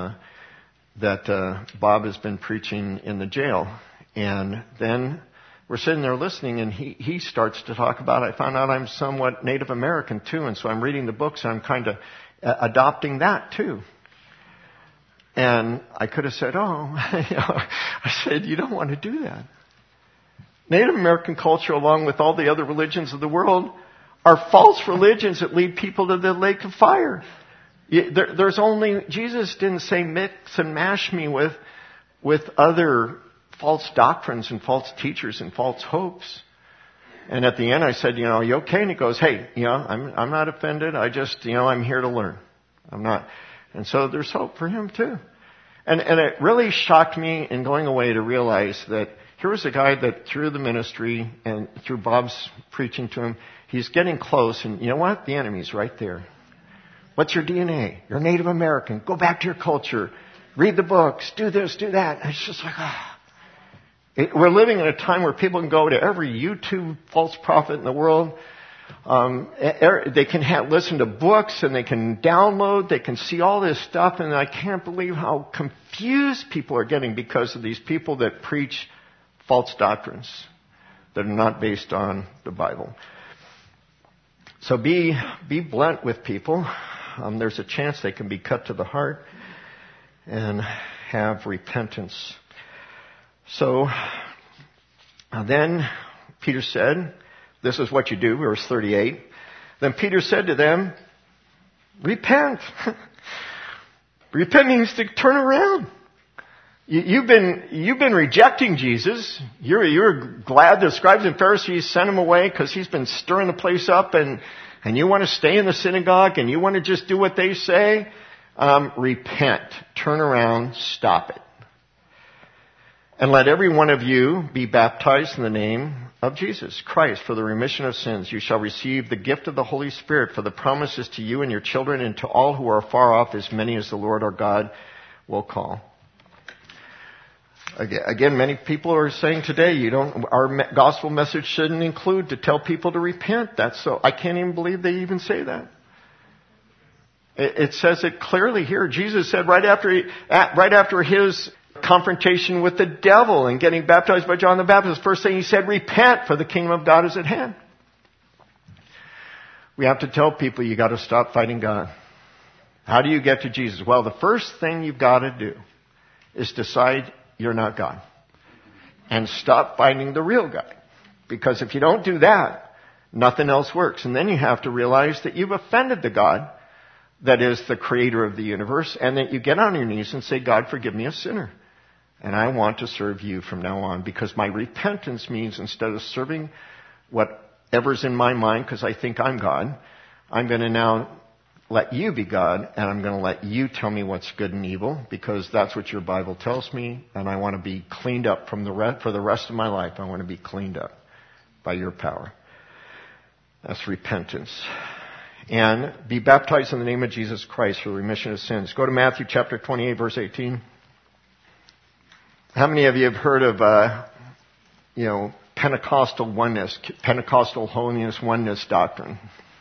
that Bob has been preaching in the jail. And then we're sitting there listening, and he starts to talk about, I found out I'm somewhat Native American too, and so I'm reading the books and I'm kind of adopting that too. And I could have said, I said, you don't want to do that. Native American culture, along with all the other religions of the world, are false religions that lead people to the lake of fire. Jesus didn't say mix and mash me with other false doctrines and false teachers and false hopes. And at the end I said, are you okay? And he goes, hey, I'm not offended. I just, I'm here to learn. I'm not. And so there's hope for him too. And it really shocked me in going away to realize that here was a guy that through the ministry and through Bob's preaching to him, he's getting close. And you know what? The enemy's right there. What's your DNA? You're Native American. Go back to your culture. Read the books. Do this, do that. And it's just like, we're living in a time where people can go to every YouTube false prophet in the world. They can listen to books and they can download. They can see all this stuff. And I can't believe how confused people are getting because of these people that preach false doctrines that are not based on the Bible. So be blunt with people. There's a chance they can be cut to the heart and have repentance. So then Peter said, this is what you do, verse 38. Then Peter said to them, repent. Repent means to turn around. You've been rejecting Jesus. You're glad the scribes and Pharisees sent him away because he's been stirring the place up, and you want to stay in the synagogue and you want to just do what they say. Repent. Turn around. Stop it. And let every one of you be baptized in the name of Jesus Christ for the remission of sins. You shall receive the gift of the Holy Spirit, for the promises to you and your children and to all who are far off, as many as the Lord our God will call. Again, many people are saying today, our gospel message shouldn't include to tell people to repent. I can't even believe they even say that. It says it clearly here. Jesus said right after his confrontation with the devil and getting baptized by John the Baptist, first thing he said, repent, for the kingdom of God is at hand. We have to tell people you got to stop fighting God. How do you get to Jesus? Well, the first thing you've got to do is decide you're not God and stop fighting the real guy. Because if you don't do that, nothing else works. And then you have to realize that you've offended the God that is the creator of the universe, and that you get on your knees and say, God, forgive me, a sinner. And I want to serve you from now on, because my repentance means instead of serving whatever's in my mind because I think I'm God, I'm going to now let you be God, and I'm going to let you tell me what's good and evil, because that's what your Bible tells me, and I want to be cleaned up for the rest of my life. I want to be cleaned up by your power. That's repentance. And be baptized in the name of Jesus Christ for the remission of sins. Go to Matthew chapter 28, verse 18. How many of you have heard of, Pentecostal oneness, Pentecostal holiness oneness doctrine?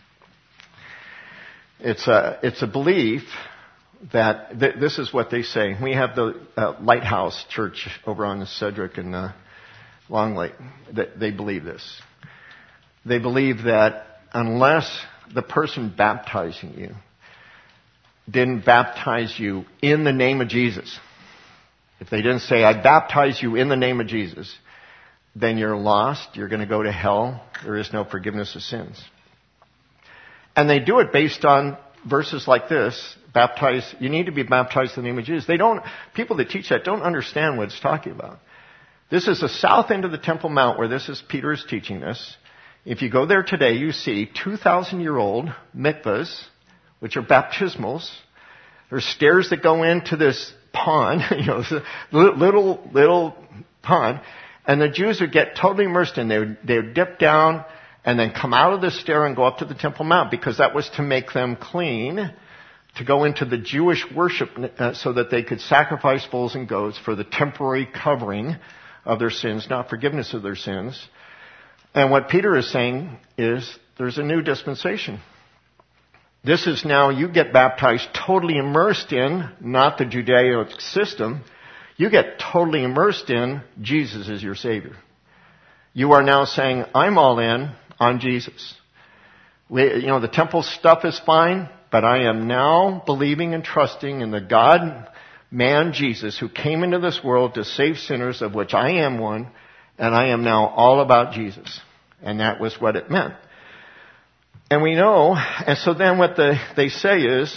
It's a belief that this is what they say. We have the Lighthouse Church over on the Cedric and Long Lake. They believe this. They believe that unless the person baptizing you didn't baptize you in the name of Jesus, if they didn't say, I baptize you in the name of Jesus, then you're lost. You're going to go to hell. There is no forgiveness of sins. And they do it based on verses like this. You need to be baptized in the name of Jesus. People that teach that don't understand what it's talking about. This is the south end of the Temple Mount where Peter is teaching this. If you go there today, you see 2,000-year-old mikvahs, which are baptismals. There's stairs that go into this pond, little pond, and the Jews would get totally immersed in. They would dip down and then come out of the stair and go up to the Temple Mount, because that was to make them clean, to go into the Jewish worship so that they could sacrifice bulls and goats for the temporary covering of their sins, not forgiveness of their sins. And what Peter is saying is there's a new dispensation. This is now you get baptized totally immersed in, not the Judaic system. You get totally immersed in Jesus as your Savior. You are now saying, I'm all in on Jesus. The temple stuff is fine, but I am now believing and trusting in the God-man Jesus who came into this world to save sinners, of which I am one, and I am now all about Jesus. And that was what it meant. And we know, and so then what they say is,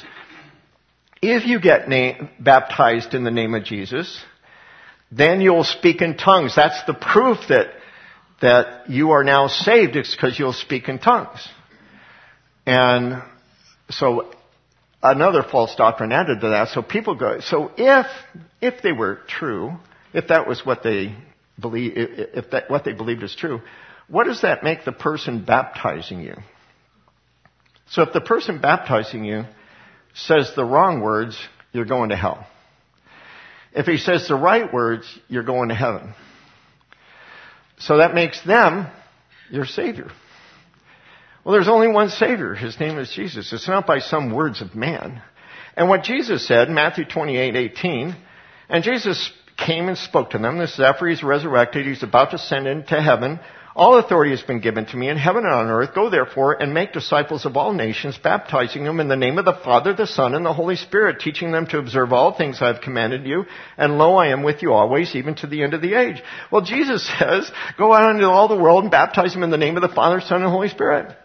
if you get baptized in the name of Jesus, then you'll speak in tongues. That's the proof that you are now saved. It's because you'll speak in tongues. And so another false doctrine added to that. So people go, so if they were true, if that was what they believe, what they believed is true, what does that make the person baptizing you? So if the person baptizing you says the wrong words, you're going to hell. If he says the right words, you're going to heaven. So that makes them your Savior. Well, there's only one Savior. His name is Jesus. It's not by some words of man. And what Jesus said, Matthew 28:18, and Jesus came and spoke to them. This is after he's resurrected. He's about to ascend into heaven. All authority has been given to me in heaven and on earth. Go therefore and make disciples of all nations, baptizing them in the name of the Father, the Son, and the Holy Spirit, teaching them to observe all things I have commanded you. And lo, I am with you always, even to the end of the age. Well, Jesus says, go out into all the world and baptize them in the name of the Father, Son, and Holy Spirit.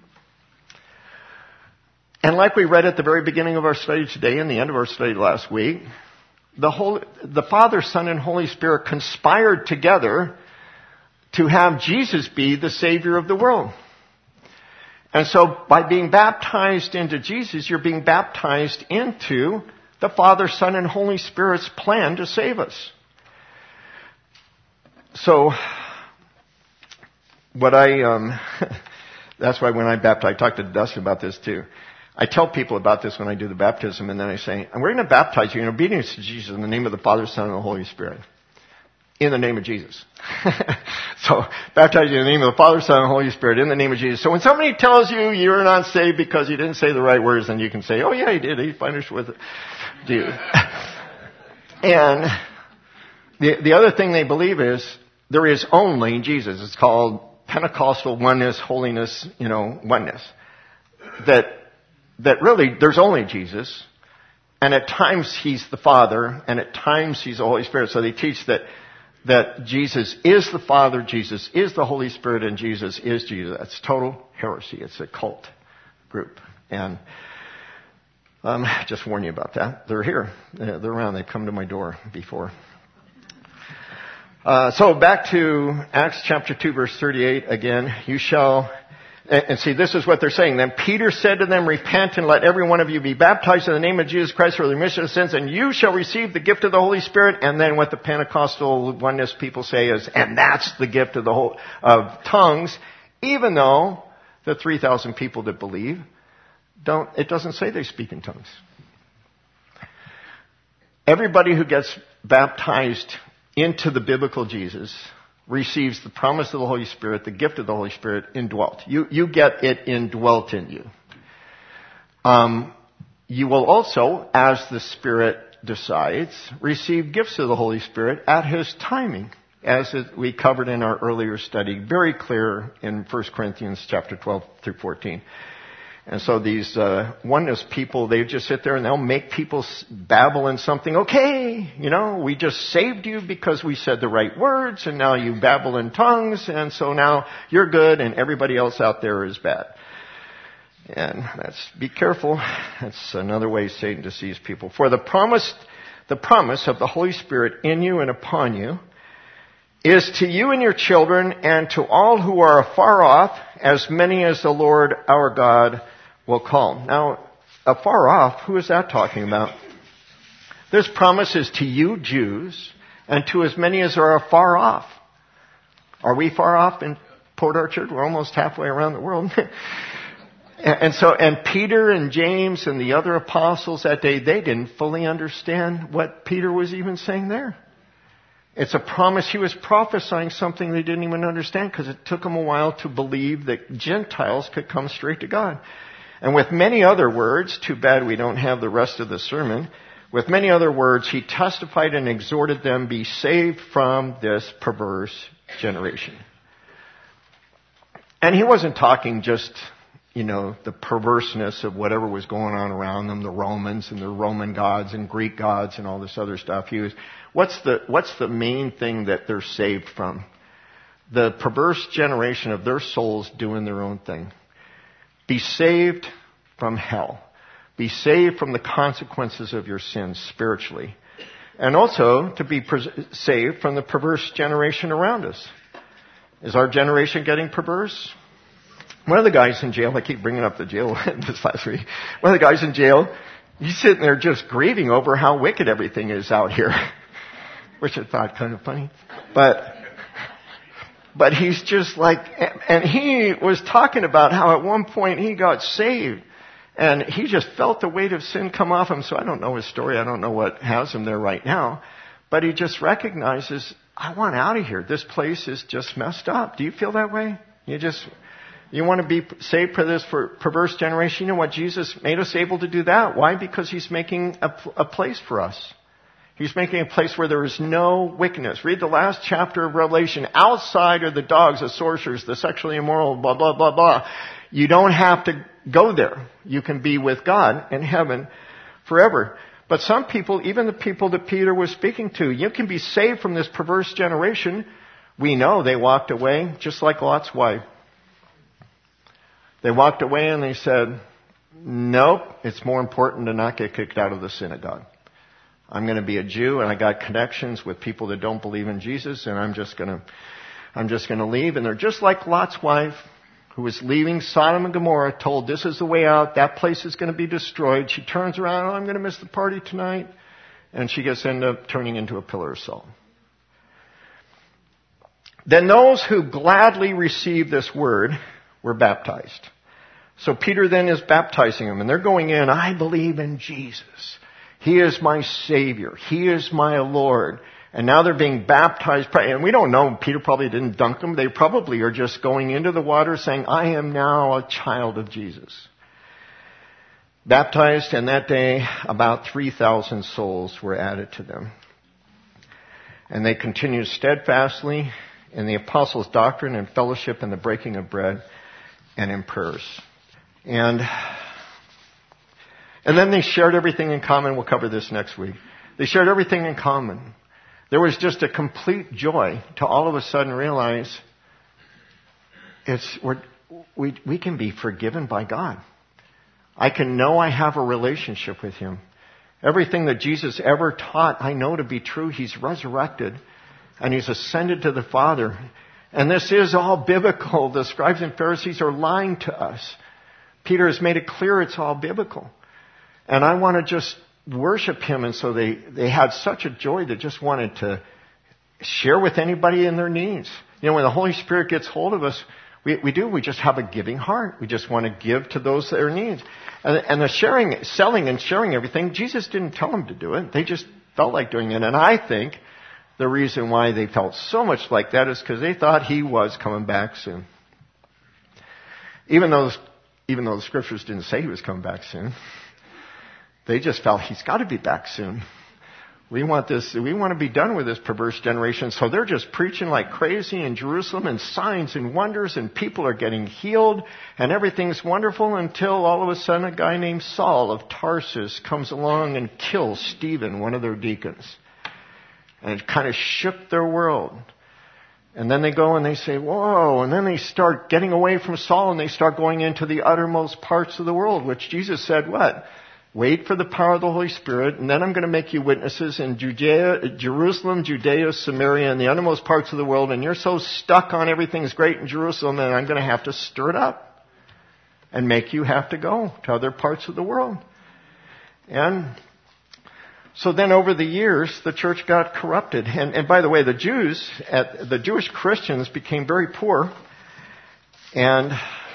And like we read at the very beginning of our study today and the end of our study last week, the Father, Son, and Holy Spirit conspired together to have Jesus be the Savior of the world. And so by being baptized into Jesus, you're being baptized into the Father, Son, and Holy Spirit's plan to save us. So that's why when I baptize, I talk to Dustin about this too. I tell people about this when I do the baptism, and then I say, and we're going to baptize you in obedience to Jesus in the name of the Father, Son, and the Holy Spirit. In the name of Jesus. So, baptize you in the name of the Father, Son, and Holy Spirit, in the name of Jesus. So when somebody tells you you're not saved because you didn't say the right words, then you can say, oh yeah, he did. He finished with it. Dude. And the other thing they believe is there is only Jesus. It's called Pentecostal oneness, holiness, oneness. That really there's only Jesus. And at times he's the Father, and at times he's the Holy Spirit. So they teach that Jesus is the Father, Jesus is the Holy Spirit, and Jesus is Jesus. That's total heresy. It's a cult group. And just warn you about that. They're here. They're around. They've come to my door before. So back to Acts chapter 2, verse 38 again. You shall... And see, this is what they're saying. Then Peter said to them, repent and let every one of you be baptized in the name of Jesus Christ for the remission of sins, and you shall receive the gift of the Holy Spirit. And then what the Pentecostal oneness people say is, and that's the gift of tongues, even though the 3,000 people that believe it doesn't say they speak in tongues. Everybody who gets baptized into the biblical Jesus receives the promise of the Holy Spirit, the gift of the Holy Spirit indwelt. You get it indwelt in you. You will also, as the Spirit decides, receive gifts of the Holy Spirit at His timing, as we covered in our earlier study, very clear in 1 Corinthians chapter 12 through 14. And so these oneness people, they just sit there and they'll make people babble in something. Okay, we just saved you because we said the right words, and now you babble in tongues, and so now you're good and everybody else out there is bad. And be careful. That's another way Satan deceives people. For the promise of the Holy Spirit in you and upon you is to you and your children and to all who are afar off, as many as the Lord our God will call. Now, afar off, who is that talking about? This promise is to you Jews and to as many as are afar off. Are we far off in Port Orchard? We're almost halfway around the world. And Peter and James and the other apostles that day, they didn't fully understand what Peter was even saying there. It's a promise. He was prophesying something they didn't even understand because it took them a while to believe that Gentiles could come straight to God. And with many other words, too bad we don't have the rest of the sermon, with many other words, he testified and exhorted them, be saved from this perverse generation. And he wasn't talking just, the perverseness of whatever was going on around them, the Romans and the Roman gods and Greek gods and all this other stuff. He was, what's the main thing that they're saved from? The perverse generation of their souls doing their own thing. Be saved from hell. Be saved from the consequences of your sins spiritually. And also to be saved from the perverse generation around us. Is our generation getting perverse? One of the guys in jail, I keep bringing up the jail this last week. One of the guys in jail, he's sitting there just grieving over how wicked everything is out here. Which I thought kind of funny. But he's just like, and he was talking about how at one point he got saved. And he just felt the weight of sin come off him. So I don't know his story. I don't know what has him there right now. But he just recognizes, I want out of here. This place is just messed up. Do you feel that way? You want to be saved for this perverse generation? You know what? Jesus made us able to do that. Why? Because he's making a place for us. He's making a place where there is no wickedness. Read the last chapter of Revelation. Outside are the dogs, the sorcerers, the sexually immoral, blah, blah, blah, blah. You don't have to go there. You can be with God in heaven forever. But some people, even the people that Peter was speaking to, you can be saved from this perverse generation. We know they walked away, just like Lot's wife. They walked away and they said, nope, it's more important to not get kicked out of the synagogue. I'm going to be a Jew and I got connections with people that don't believe in Jesus and I'm just going to leave. And they're just like Lot's wife who was leaving Sodom and Gomorrah, told this is the way out, that place is going to be destroyed. She turns around, I'm going to miss the party tonight. And she gets ended up turning into a pillar of salt. Then those who gladly received this word were baptized. So Peter then is baptizing them and they're going in, I believe in Jesus. He is my Savior. He is my Lord. And now they're being baptized. And we don't know. Peter probably didn't dunk them. They probably are just going into the water saying, I am now a child of Jesus. Baptized, and that day about 3,000 souls were added to them. And they continued steadfastly in the apostles' doctrine and fellowship and the breaking of bread and in prayers. And then they shared everything in common. We'll cover this next week. They shared everything in common. There was just a complete joy to all of a sudden realize we can be forgiven by God. I can know I have a relationship with Him. Everything that Jesus ever taught, I know to be true. He's resurrected and He's ascended to the Father. And this is all biblical. The scribes and Pharisees are lying to us. Peter has made it clear it's all biblical. And I want to just worship Him. And so they had such a joy that just wanted to share with anybody in their needs. You know, when the Holy Spirit gets hold of us, we just have a giving heart. We just want to give to those their needs. And the sharing, selling and sharing everything, Jesus didn't tell them to do it. They just felt like doing it. And I think the reason why they felt so much like that is because they thought He was coming back soon. Even though the scriptures didn't say He was coming back soon. They just felt He's got to be back soon. We want to be done with this perverse generation. So they're just preaching like crazy in Jerusalem and signs and wonders and people are getting healed and everything's wonderful until all of a sudden a guy named Saul of Tarsus comes along and kills Stephen, one of their deacons. And it kind of shook their world. And then they go and they say, whoa, and then they start getting away from Saul and they start going into the uttermost parts of the world, which Jesus said, what? Wait for the power of the Holy Spirit, and then I'm going to make you witnesses in Judea, Jerusalem, Judea, Samaria, and the uttermost parts of the world, and you're so stuck on everything's great in Jerusalem, and I'm going to have to stir it up and make you have to go to other parts of the world. And so then over the years, the church got corrupted. And by the way, the Jewish Christians became very poor, and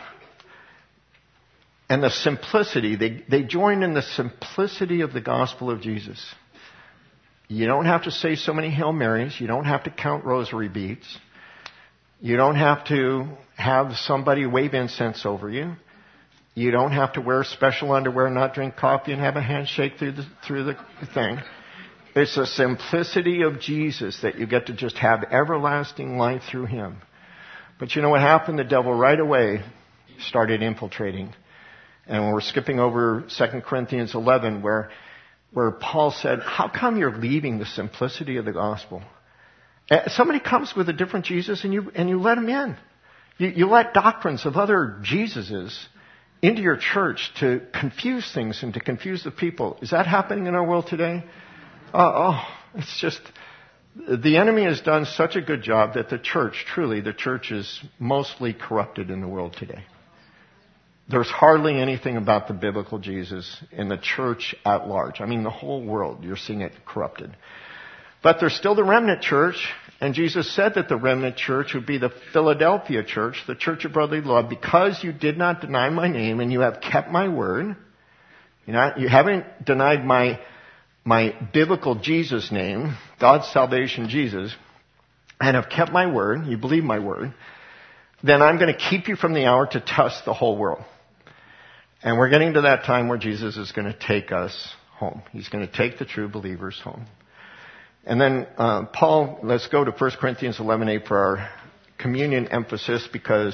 the simplicity, they joined in the simplicity of the gospel of Jesus. You don't have to say so many Hail Marys. You don't have to count rosary beads. You don't have to have somebody wave incense over you. You don't have to wear special underwear, not drink coffee, and have a handshake through the thing. It's the simplicity of Jesus that you get to just have everlasting life through Him. But you know what happened? The devil right away started infiltrating. And we're skipping over 2 Corinthians 11 where Paul said, how come you're leaving the simplicity of the gospel? Somebody comes with a different Jesus and you let him in. You let doctrines of other Jesuses into your church to confuse things and to confuse the people. Is that happening in our world today? It's just, the enemy has done such a good job that the church is mostly corrupted in the world today. There's hardly anything about the biblical Jesus in the church at large. I mean, the whole world, you're seeing it corrupted. But there's still the remnant church, and Jesus said that the remnant church would be the Philadelphia church, the church of brotherly love, because you did not deny my name and you have kept my word. You haven't denied my biblical Jesus name, God's salvation Jesus, and have kept my word, you believe my word, then I'm going to keep you from the hour to test the whole world. And we're getting to that time where Jesus is going to take us home. He's going to take the true believers home. And then Paul, let's go to 1 Corinthians 11:8 for our communion emphasis, because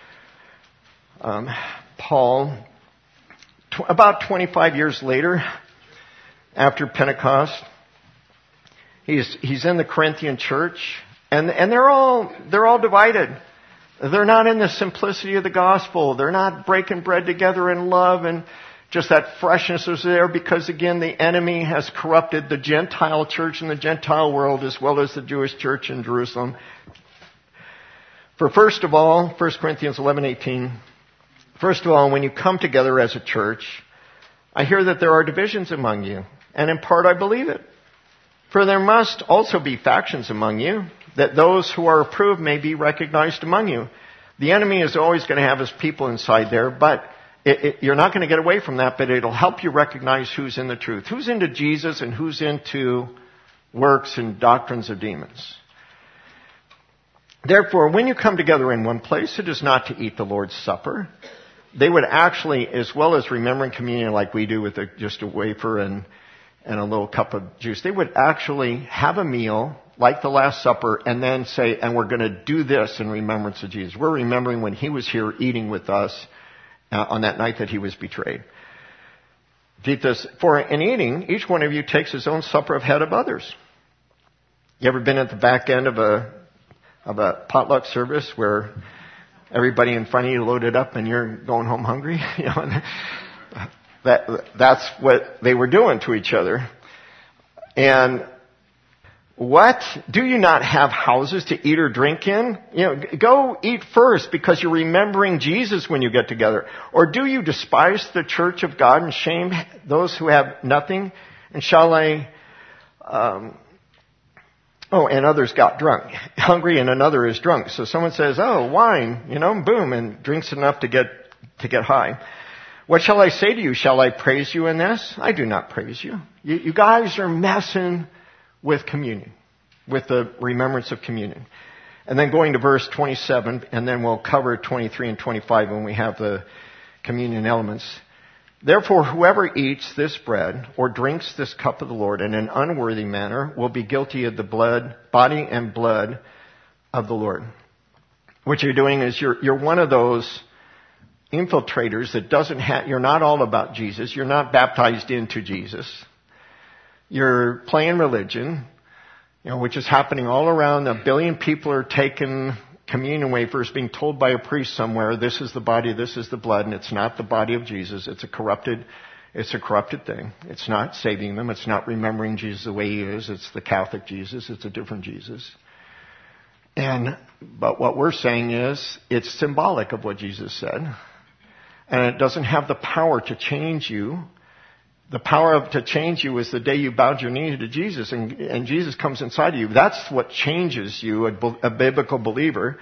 Paul, about 25 years later, after Pentecost, he's in the Corinthian church, and they're all divided. They're not in the simplicity of the gospel. They're not breaking bread together in love, and just that freshness is there because, again, the enemy has corrupted the Gentile church in the Gentile world as well as the Jewish church in Jerusalem. For first of all, 1 Corinthians 11:18, first of all, when you come together as a church, I hear that there are divisions among you, and in part I believe it. For there must also be factions among you, that those who are approved may be recognized among you. The enemy is always going to have his people inside there, but you're not going to get away from that, but it'll help you recognize who's in the truth. Who's into Jesus and who's into works and doctrines of demons. Therefore, when you come together in one place, it is not to eat the Lord's Supper. They would actually, as well as remembering communion like we do with just a wafer and a little cup of juice, they would actually have a meal like the Last Supper, and then say, and we're going to do this in remembrance of Jesus. We're remembering when He was here eating with us on that night that He was betrayed. For in eating, each one of you takes his own supper ahead of others. You ever been at the back end of a potluck service where everybody in front of you loaded up and you're going home hungry? That's what they were doing to each other. And what? Do you not have houses to eat or drink in? Go eat first because you're remembering Jesus when you get together. Or do you despise the church of God and shame those who have nothing? And shall I... and others got drunk. Hungry and another is drunk. So someone says, wine, boom, and drinks enough to get high. What shall I say to you? Shall I praise you in this? I do not praise you. You guys are messing with communion, with the remembrance of communion. And then going to verse 27, and then we'll cover 23 and 25 when we have the communion elements. Therefore, whoever eats this bread or drinks this cup of the Lord in an unworthy manner will be guilty of the body and blood of the Lord. What you're doing is you're one of those infiltrators that you're not all about Jesus. You're not baptized into Jesus. You're playing religion, which is happening all around. 1 billion people are taking communion wafers, being told by a priest somewhere, this is the body, this is the blood, and it's not the body of Jesus. It's a corrupted It's a corrupted thing. It's not saving them. It's not remembering Jesus the way he is. It's the Catholic Jesus. It's a different Jesus. But what we're saying is it's symbolic of what Jesus said. And it doesn't have the power to change you. The power to change you is the day you bowed your knee to Jesus and Jesus comes inside of you. That's what changes you, a biblical believer.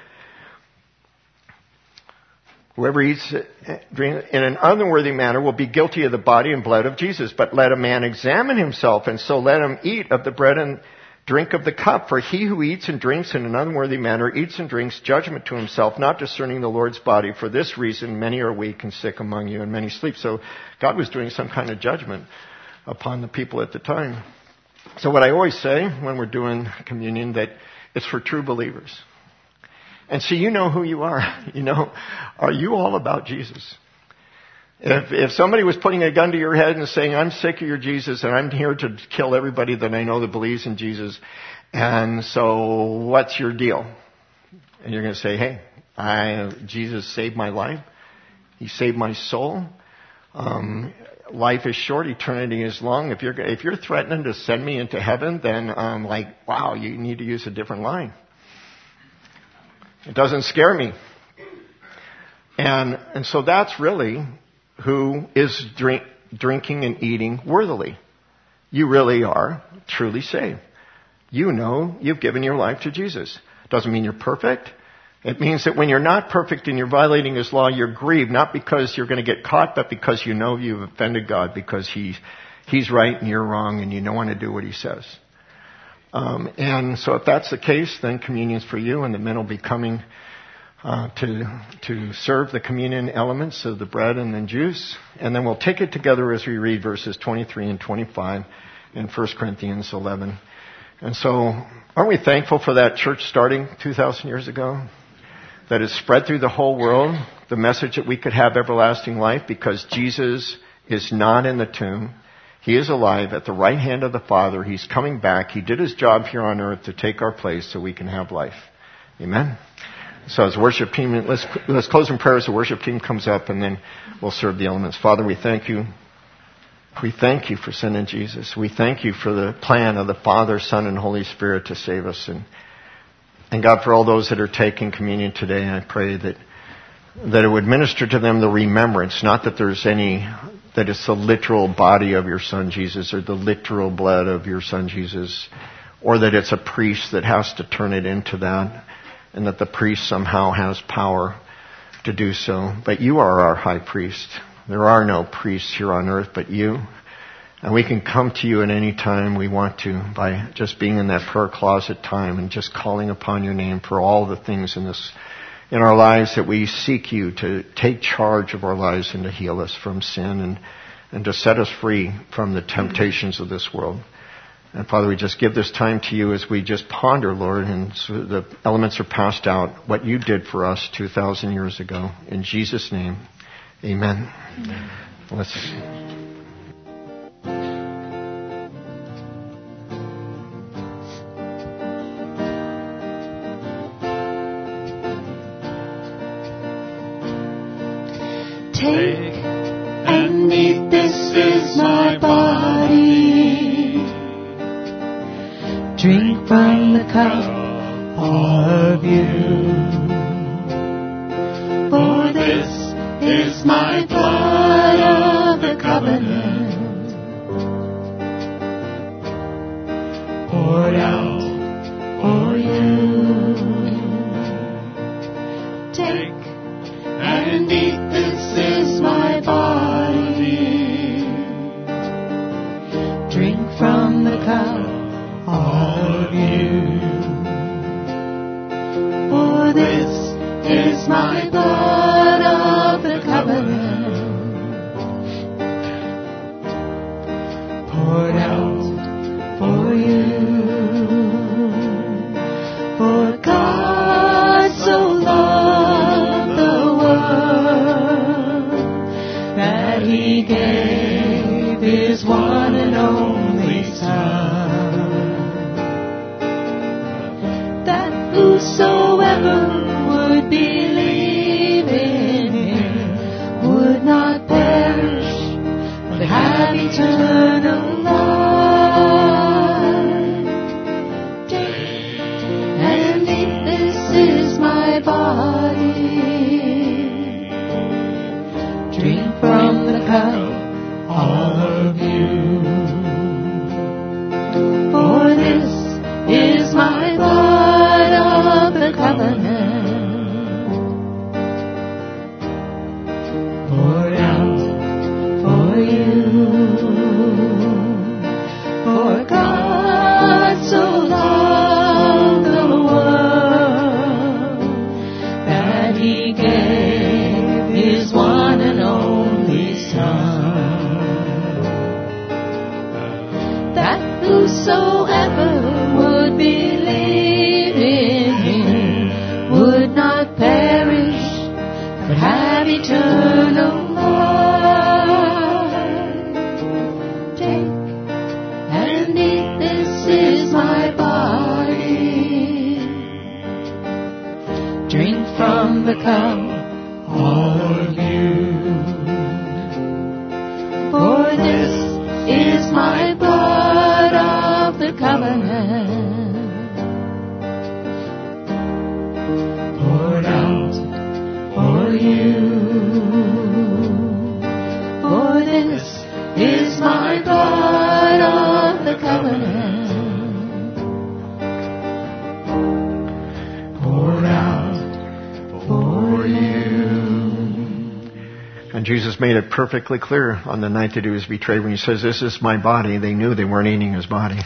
Whoever eats in an unworthy manner will be guilty of the body and blood of Jesus. But let a man examine himself, and so let him eat of the bread and drink of the cup. For he who eats and drinks in an unworthy manner eats and drinks judgment to himself, not discerning the Lord's body. For this reason many are weak and sick among you, and many sleep. So God was doing some kind of judgment upon the people at the time. So what I always say when we're doing communion, that it's for true believers. And so you know who you are. Are you all about Jesus? If somebody was putting a gun to your head and saying, I'm sick of your Jesus and I'm here to kill everybody that I know that believes in Jesus, and so what's your deal? And you're going to say, hey, Jesus saved my life. He saved my soul. Life is short. Eternity is long. If you're threatening to send me into heaven, then wow, you need to use a different line. It doesn't scare me. And so that's really who is drinking and eating worthily. You really are truly saved. You know you've given your life to Jesus. Doesn't mean you're perfect. It means that when you're not perfect and you're violating His law, you're grieved, not because you're going to get caught, but because you know you've offended God, because He's right and you're wrong and you don't want to do what He says. And so if that's the case, then communion's for you, and the men will be coming to serve the communion elements of the bread and the juice. And then we'll take it together as we read verses 23 and 25 in 1 Corinthians 11. And so aren't we thankful for that church starting 2,000 years ago? That has spread through the whole world, the message that we could have everlasting life because Jesus is not in the tomb. He is alive at the right hand of the Father. He's coming back. He did His job here on earth to take our place so we can have life. Amen? So as worship team, let's close in prayer as the worship team comes up, and then we'll serve the elements. Father, we thank You. We thank You for sending Jesus. We thank You for the plan of the Father, Son, and Holy Spirit to save us. And God, for all those that are taking communion today, I pray that it would minister to them the remembrance, not that that it's the literal body of Your Son Jesus or the literal blood of Your Son Jesus, or that it's a priest that has to turn it into that, and that the priest somehow has power to do so. But You are our high priest. There are no priests here on earth but You. And we can come to You at any time we want to by just being in that prayer closet time and just calling upon Your name for all the things in our lives that we seek You to take charge of our lives and to heal us from sin and to set us free from the temptations of this world. And Father, we just give this time to You as we just ponder, Lord, and so the elements are passed out, what You did for us 2,000 years ago. In Jesus' name, amen. Let's... Take and eat, this is my body. Drink from the cup of You. For this is my blood of the covenant, poured out for You. Take and eat, this is my body. Drink from the cup of You. For this is my blood of the covenant, poured out for You. For God so loved the world that He gave His one and only Son, that whosoever would believe in become all of you. For this is my blood of the covenant, poured out for you. For God so loved the world that He gave His one and only Son, that whosoever would believe in Him would not perish, but have eternal life. Take and eat, this is my body. Drink from the cup, all of you. For this is my blood of the covenant, poured out for you. For this is my blood of the covenant, poured out for you. And Jesus made it perfectly clear on the night that He was betrayed when He says, this is my body. They knew they weren't eating His body.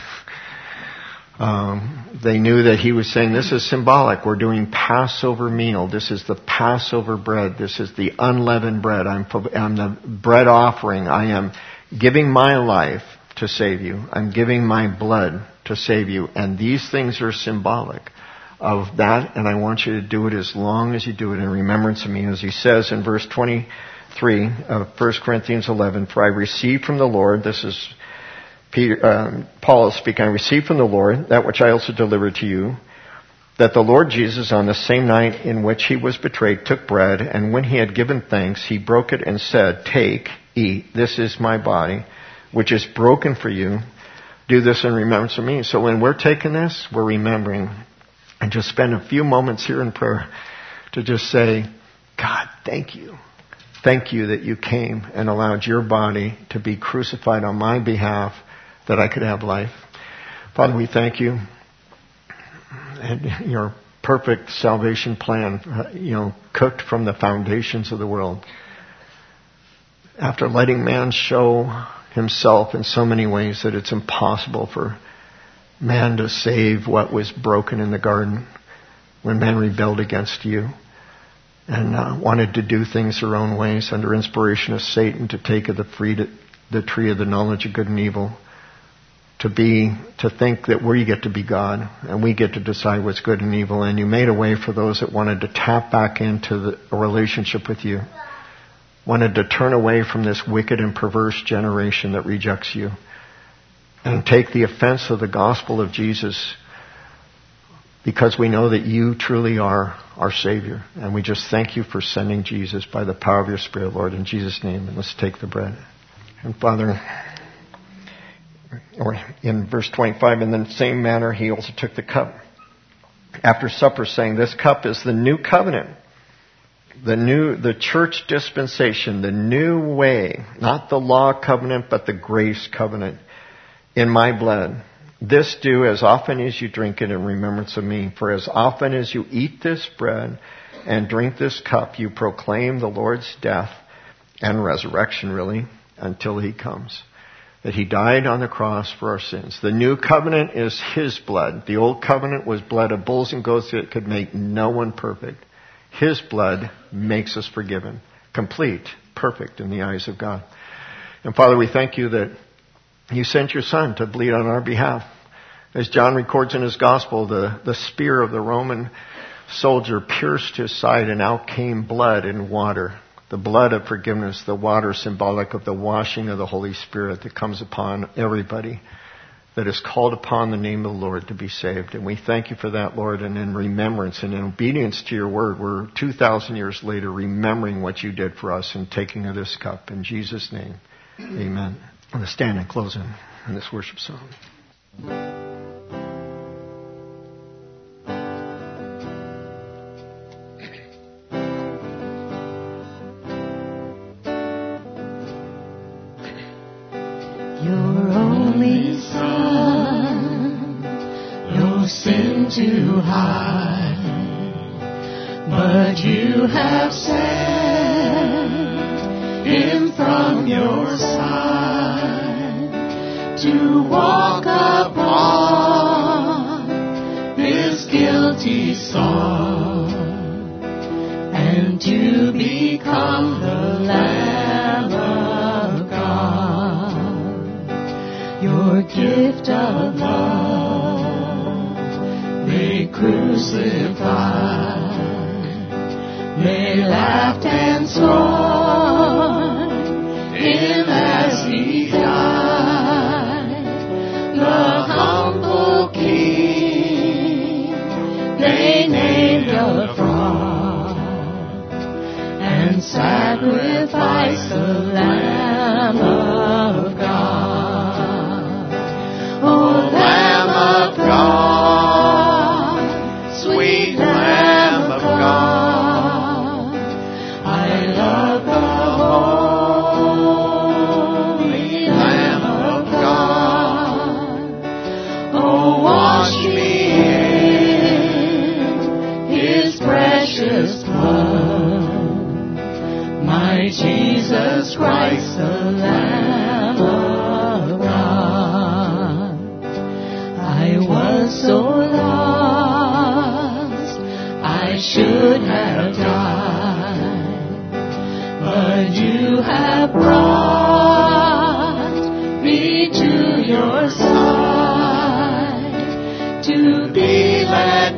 They knew that He was saying, this is symbolic. We're doing Passover meal. This is the Passover bread. This is the unleavened bread. I'm the bread offering. I am giving my life to save you. I'm giving my blood to save you. And these things are symbolic of that. And I want you to do it as long as you do it in remembrance of me. As He says in verse 23 of 1 Corinthians 11, for I received from the Lord, this is Paul is speaking, I received from the Lord that which I also delivered to you, that the Lord Jesus, on the same night in which He was betrayed, took bread, and when He had given thanks, He broke it and said, take, eat, this is my body, which is broken for you. Do this in remembrance of me. So when we're taking this, we're remembering. And just spend a few moments here in prayer to just say, God, thank you. Thank you that you came and allowed your body to be crucified on my behalf, that I could have life. Father, we thank you and your perfect salvation plan, cooked from the foundations of the world. After letting man show himself in so many ways that it's impossible for man to save what was broken in the garden when man rebelled against you and wanted to do things their own ways under inspiration of Satan, to take of the tree of the knowledge of good and evil, to think that we get to be God and we get to decide what's good and evil. And you made a way for those that wanted to tap back into a relationship with you, wanted to turn away from this wicked and perverse generation that rejects you and take the offense of the gospel of Jesus, because we know that you truly are our Savior. And we just thank you for sending Jesus by the power of your Spirit, Lord, in Jesus' name. And let's take the bread. And Father, or in verse 25, in the same manner He also took the cup after supper, saying, this cup is the new covenant, the church dispensation, the new way, not the law covenant, but the grace covenant in my blood. This do as often as you drink it in remembrance of me. For as often as you eat this bread and drink this cup, you proclaim the Lord's death and resurrection, really, until He comes. That He died on the cross for our sins. The new covenant is His blood. The old covenant was blood of bulls and goats that could make no one perfect. His blood makes us forgiven, complete, perfect in the eyes of God. And Father, we thank you that you sent your Son to bleed on our behalf. As John records in his gospel, the spear of the Roman soldier pierced his side, and out came blood and water. The blood of forgiveness, the water symbolic of the washing of the Holy Spirit that comes upon everybody that is called upon the name of the Lord to be saved. And we thank you for that, Lord. And in remembrance and in obedience to your word, we're 2,000 years later remembering what you did for us in taking of this cup. In Jesus' name, amen. Let's stand and close in this worship song. to hide, but you have sent him from your side to walk upon this guilty soul and to become the Lamb of God. Your gift of love they crucified, they laughed and scorned him as he died. The humble King they named a fraud and sacrificed the Lamb of God. Oh, Lamb of God, sweet Lamb of God, I love the holy Lamb of God. Oh, wash me in his precious blood, my Jesus Christ, the Lamb of God. I was so lost, I should have died, but you have brought me to your side to be led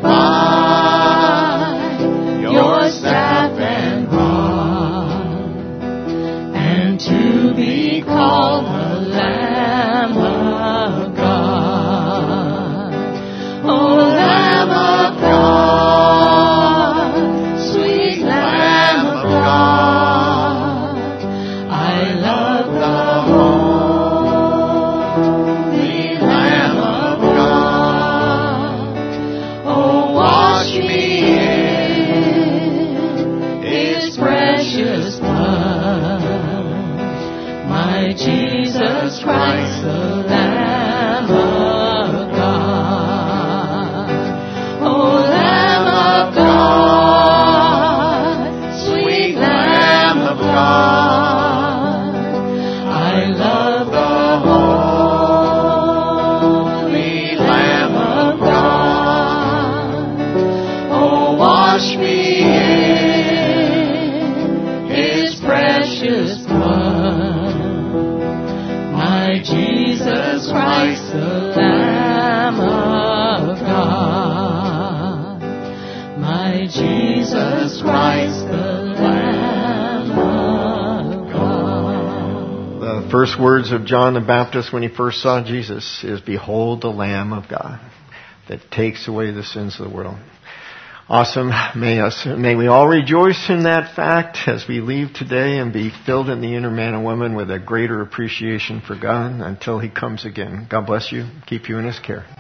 by your staff and rod, and to be called the Lamb of God. Oh, Lamb of God, sweet Lamb of God, I love the holy Lamb of God. Oh, wash me in his precious blood, my Jesus Christ, the Lamb of God. Oh, Lamb of God, sweet Lamb of God, I love the holy Lamb of God. Oh, wash me in his precious blood, my Jesus Christ, the Lamb of God, my Jesus Christ, the Lamb of God. The first words of John the Baptist when he first saw Jesus is, "Behold the Lamb of God that takes away the sins of the world." Awesome. May we all rejoice in that fact as we leave today and be filled in the inner man and woman with a greater appreciation for God until he comes again. God bless you. Keep you in his care.